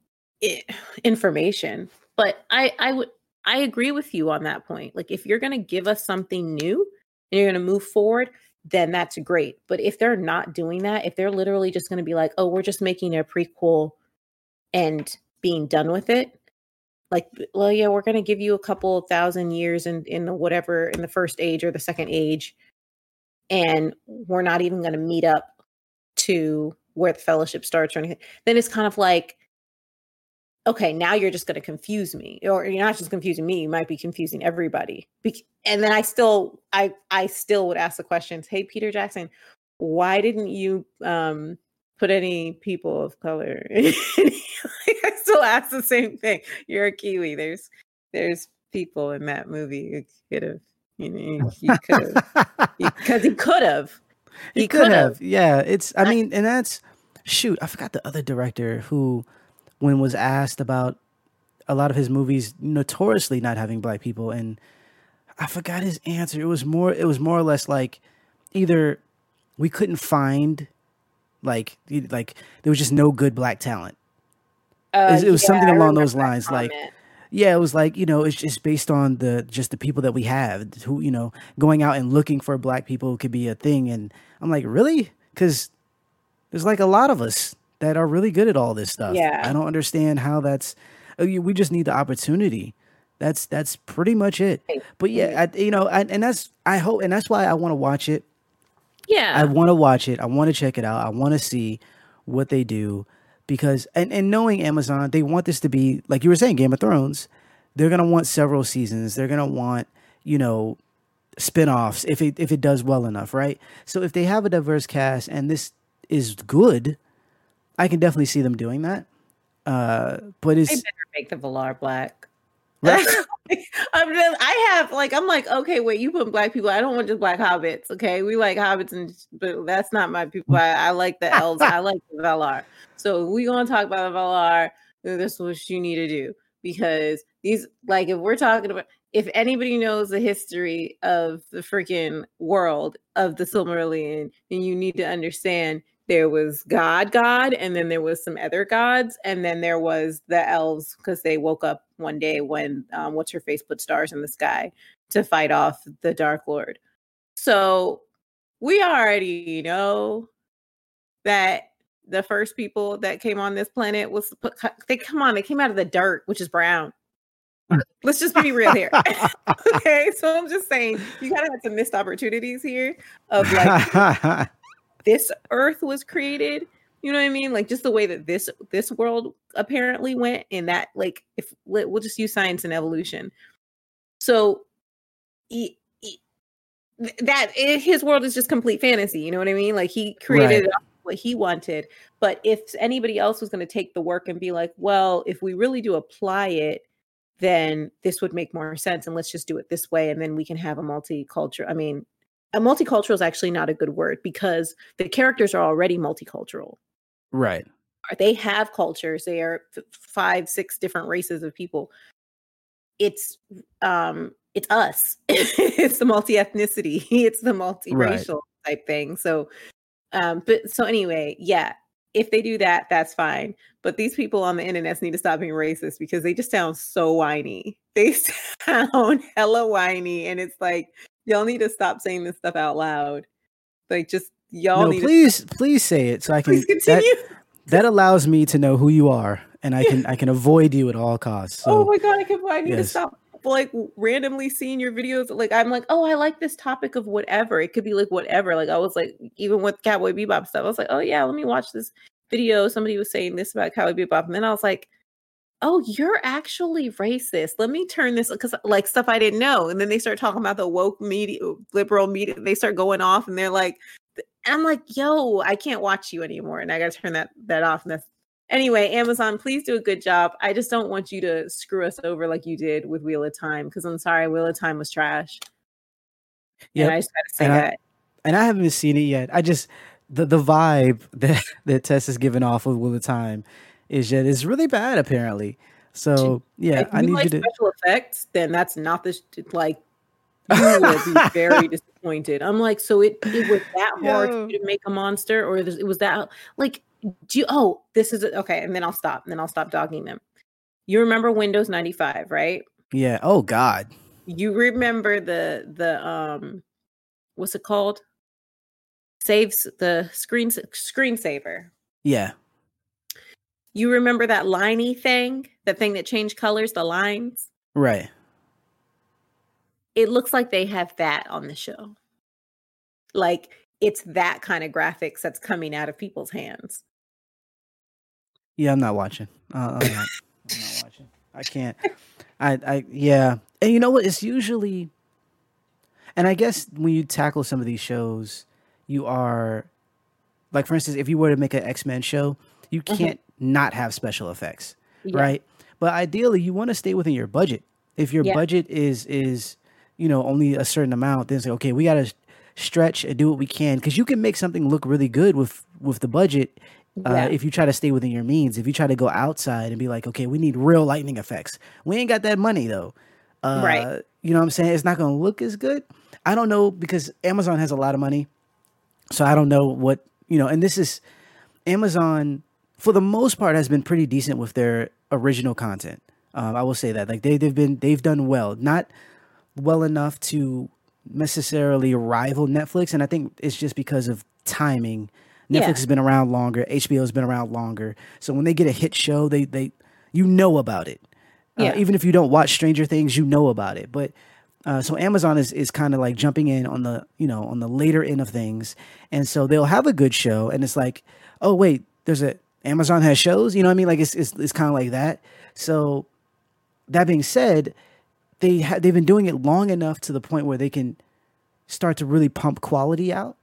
information. But I agree with you on that point. Like, if you're going to give us something new and you're going to move forward, then that's great. But if they're not doing that, if they're literally just going to be like, oh, we're just making a prequel and being done with it, like, well, yeah, we're going to give you a couple of thousand years in the first age or the second age, and we're not even going to meet up to where the Fellowship starts or anything, then it's kind of like, okay, now you're just going to confuse me, or you're not just confusing me, you might be confusing everybody. And then I still would ask the questions, hey, Peter Jackson, why didn't you put any people of color? I still ask the same thing. You're a Kiwi. There's people in that movie who could have, he could have, because he could have. He could have. Yeah. I mean, and that's, shoot, I forgot the other director who, when was asked about a lot of his movies notoriously not having black people, and I forgot his answer. It was more or less like either we couldn't find like there was just no good black talent. It was something along those lines. Like, yeah, it was like, it's just based on the people that we have who, going out and looking for black people could be a thing. And I'm like, really? Because there's like a lot of us that are really good at all this stuff. Yeah. I don't understand how that's, we just need the opportunity. That's pretty much it. But yeah, I hope, and that's why I want to watch it. Yeah. I want to watch it. I want to check it out. I want to see what they do, because, and knowing Amazon, they want this to be, like you were saying, Game of Thrones. They're going to want several seasons. They're going to want, spinoffs if it does well enough, right? So if they have a diverse cast and this is good, I can definitely see them doing that. But it's, they better make the Valar black. Right? I'm like, okay, wait, you put black people. I don't want just black hobbits. Okay, we like hobbits, but that's not my people. I like the elves. I like the Valar. So we gonna talk about the Valar. This is what you need to do, because these, like, if we're talking about, if anybody knows the history of the freaking world of the Silmarillion, then you need to understand there was God, and then there was some other gods, and then there was the elves, because they woke up one day when what's her face put stars in the sky to fight off the Dark Lord. So we already know that the first people that came on this planet they came out of the dirt, which is brown. Let's just be real here. Okay, so I'm just saying, you gotta have some missed opportunities here of like this Earth was created. You know what I mean? Like, just the way that this world apparently went, in that, like, if we'll just use science and evolution. So his world is just complete fantasy. You know what I mean? Like, he created what he wanted. But if anybody else was going to take the work and be like, well, if we really do apply it, then this would make more sense, and let's just do it this way, and then we can have a multicultural. I mean, a multicultural is actually not a good word, because the characters are already multicultural. Right. They have cultures. They are 5-6 different races of people. It's us. It's the multi-ethnicity. It's the multiracial type thing. So, so anyway, yeah, if they do that, that's fine. But these people on the internet need to stop being racist, because they just sound so whiny. They sound hella whiny. And it's like, y'all need to stop saying this stuff out loud. Like, just y'all No, need please say it so I to please can. continue. That allows me to know who you are, and I can avoid you at all costs. So, Oh my god, I need to yes. stop like randomly seeing your videos. Like I'm like, oh, I like this topic of whatever. It could be like whatever. Like I was like, even with Cowboy Bebop stuff, I was like, oh yeah, let me watch this video. Somebody was saying this about Cowboy Bebop, and then I was like, oh, you're actually racist. Let me turn this because like stuff I didn't know. And then they start talking about the woke media, liberal media. They start going off, and they're like, and I'm like, yo, I can't watch you anymore, and I got to turn that off. And that's anyway. Amazon, please do a good job. I just don't want you to screw us over like you did with Wheel of Time because I'm sorry, Wheel of Time was trash. Yep. And I just got to say that. And I haven't seen it yet. I just the vibe that Tess is giving off of Wheel of Time is that it's really bad apparently. So yeah, If I you need like you to. special effects, then that's not this like you will be very disappointed. I'm like, so it was that hard for you to make a monster, or it was that like do you this is okay, and then I'll stop, dogging them. You remember Windows 95, right? Yeah. Oh God. You remember the what's it called? Saves the screensaver. Yeah. You remember that liney thing? That thing that changed colors, the lines? Right. It looks like they have that on the show. Like it's that kind of graphics that's coming out of people's hands. Yeah, I'm not watching. I'm not watching. I can't. Yeah. And you know what? It's usually, and I guess when you tackle some of these shows, you are, like for instance, if you were to make an X-Men show, you can't not have special effects, right? But ideally, you want to stay within your budget. If your budget is only a certain amount, then it's like, okay, we got to stretch and do what we can because you can make something look really good with the budget. If you try to stay within your means, if you try to go outside and be like, okay, we need real lightning effects. We ain't got that money though. Right. You know what I'm saying? It's not going to look as good. I don't know because Amazon has a lot of money. So I don't know what, and this is Amazon for the most part has been pretty decent with their original content. I will say that like they've done well, not well enough to necessarily rival Netflix. And I think it's just because of timing. Netflix has been around longer. HBO has been around longer. So when they get a hit show, they about it. Even if you don't watch Stranger Things, you know about it. But so Amazon is kind of like jumping in on the on the later end of things, and so they'll have a good show, and it's like, oh wait, Amazon has shows. You know what I mean? Like it's kind of like that. So that being said, they've been doing it long enough to the point where they can start to really pump quality out.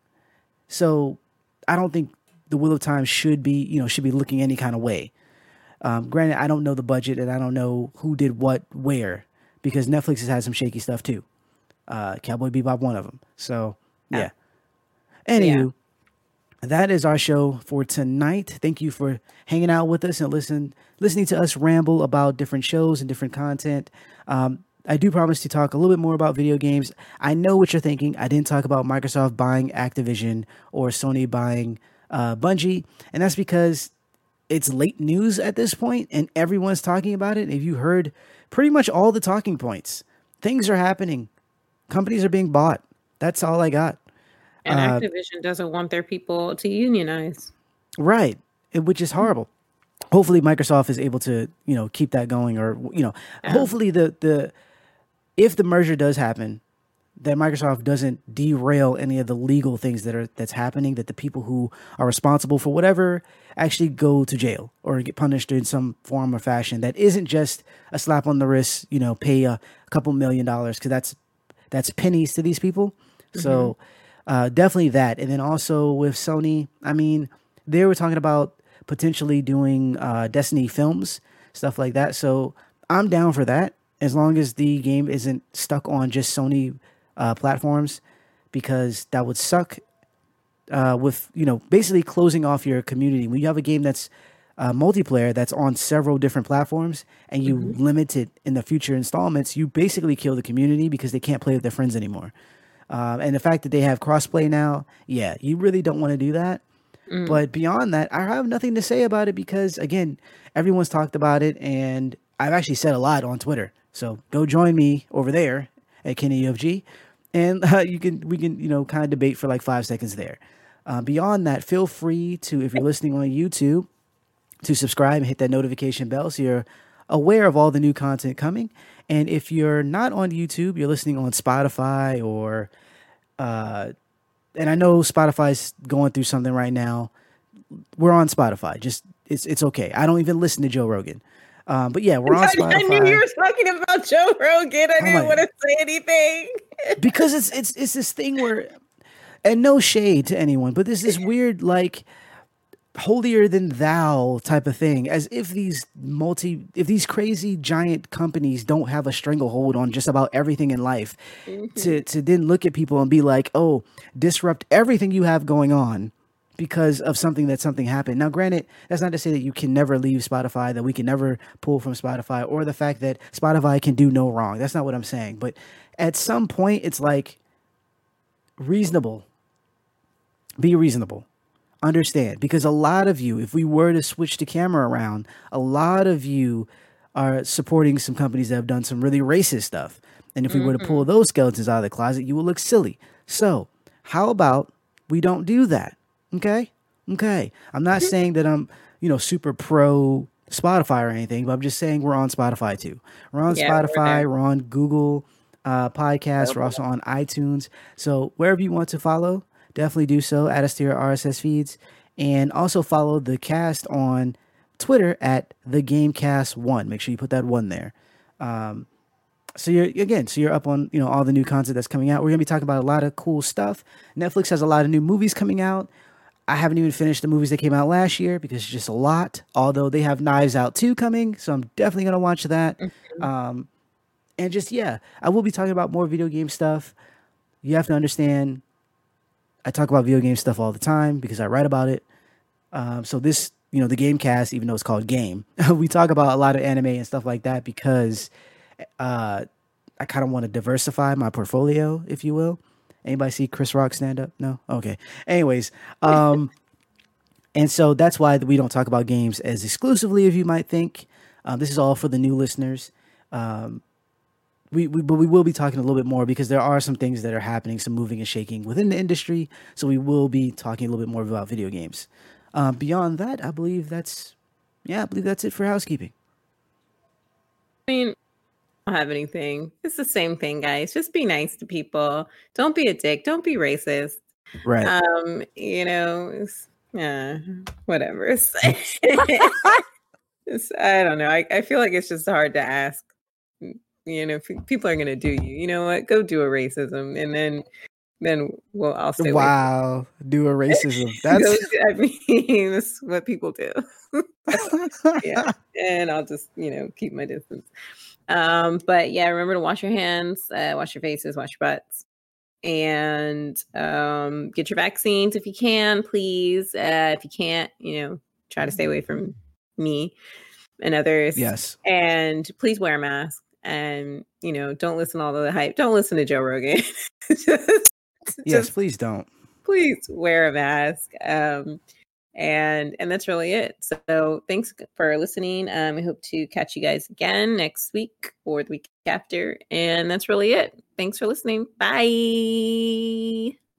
So I don't think the Wheel of Time should be looking any kind of way. Granted, I don't know the budget and I don't know who did what where because Netflix has had some shaky stuff too. Cowboy Bebop, one of them. So yeah. Anywho, that is our show for tonight. Thank you for hanging out with us and listening to us ramble about different shows and different content. I do promise to talk a little bit more about video games. I know what you're thinking. I didn't talk about Microsoft buying Activision or Sony buying Bungie, and that's because it's late news at this point and everyone's talking about it. If you heard pretty much all the talking points, things are happening. Companies are being bought. That's all I got. And Activision doesn't want their people to unionize. Right. Which is horrible. Hopefully Microsoft is able to, keep that going or, hopefully if the merger does happen, that Microsoft doesn't derail any of the legal things that's happening, that the people who are responsible for whatever actually go to jail or get punished in some form or fashion. That isn't just a slap on the wrist, pay a couple $1 million because that's pennies to these people. Mm-hmm. So definitely that. And then also with Sony, I mean, they were talking about potentially doing Destiny films, stuff like that. So I'm down for that as long as the game isn't stuck on just Sony platforms, because that would suck with, basically closing off your community. When you have a game that's multiplayer that's on several different platforms and you limit it in the future installments, you basically kill the community because they can't play with their friends anymore. And the fact that they have crossplay now, you really don't want to do that. But beyond that, I have nothing to say about it because, again, everyone's talked about it and I've actually said a lot on Twitter. So go join me over there at Kenny UFG, and we can kind of debate for like 5 seconds there. Beyond that, feel free to, if you're listening on YouTube, to subscribe and hit that notification bell so you're aware of all the new content coming. And if you're not on YouTube, you're listening on Spotify or, and I know Spotify's going through something right now. We're on Spotify. Just it's okay. I don't even listen to Joe Rogan. But yeah, we're on Spotify. I knew you were talking about Joe Rogan. I didn't want to say anything because it's this thing where, and no shade to anyone, but there's this weird like holier than thou type of thing, as if these crazy giant companies don't have a stranglehold on just about everything in life, to then look at people and be like, oh, disrupt everything you have going on because of something happened. Now, granted, that's not to say that you can never leave Spotify, that we can never pull from Spotify, or the fact that Spotify can do no wrong. That's not what I'm saying. But at some point, it's like reasonable. Be reasonable. Understand, because a lot of you, if we were to switch the camera around, a lot of you are supporting some companies that have done some really racist stuff. And if we were to pull those skeletons out of the closet, you will look silly. So how about we don't do that? Okay. I'm not saying that I'm, super pro Spotify or anything, but I'm just saying we're on Spotify too. We're on Spotify. We're on Google Podcasts. We're also on iTunes. So wherever you want to follow, definitely do so. Add us to your RSS feeds, and also follow the cast on Twitter at the Gamecast1. Make sure you put that 1 there. So you're up on all the new content that's coming out. We're gonna be talking about a lot of cool stuff. Netflix has a lot of new movies coming out. I haven't even finished the movies that came out last year because it's just a lot. Although they have Knives Out 2 coming, so I'm definitely gonna watch that. And I will be talking about more video game stuff. You have to understand, I talk about video game stuff all the time because I write about it. So this, the Gamecast, even though it's called Game, we talk about a lot of anime and stuff like that because I kind of want to diversify my portfolio, if you will. Anybody see Chris Rock stand up? No? Okay. Anyways, and so that's why we don't talk about games as exclusively as you might think. This is all for the new listeners. We will be talking a little bit more because there are some things that are happening, some moving and shaking within the industry. So we will be talking a little bit more about video games. Beyond that, I believe that's it for housekeeping. I mean, I don't have anything. It's the same thing, guys. Just be nice to people. Don't be a dick. Don't be racist. Right. Whatever. I don't know. I feel like it's just hard to ask. People are going to do you. You know what? Go do a racism, and then I'll stay. Wow, do a racism. That's. That's what people do. Yeah, and I'll just keep my distance. But yeah, remember to wash your hands, wash your faces, wash your butts, and get your vaccines if you can, please. If you can't, try to stay away from me and others. Yes, and please wear a mask. And don't listen to all the hype. Don't listen to Joe Rogan. Yes, please don't. Please wear a mask. And that's really it. So thanks for listening. I hope to catch you guys again next week or the week after. And that's really it. Thanks for listening. Bye.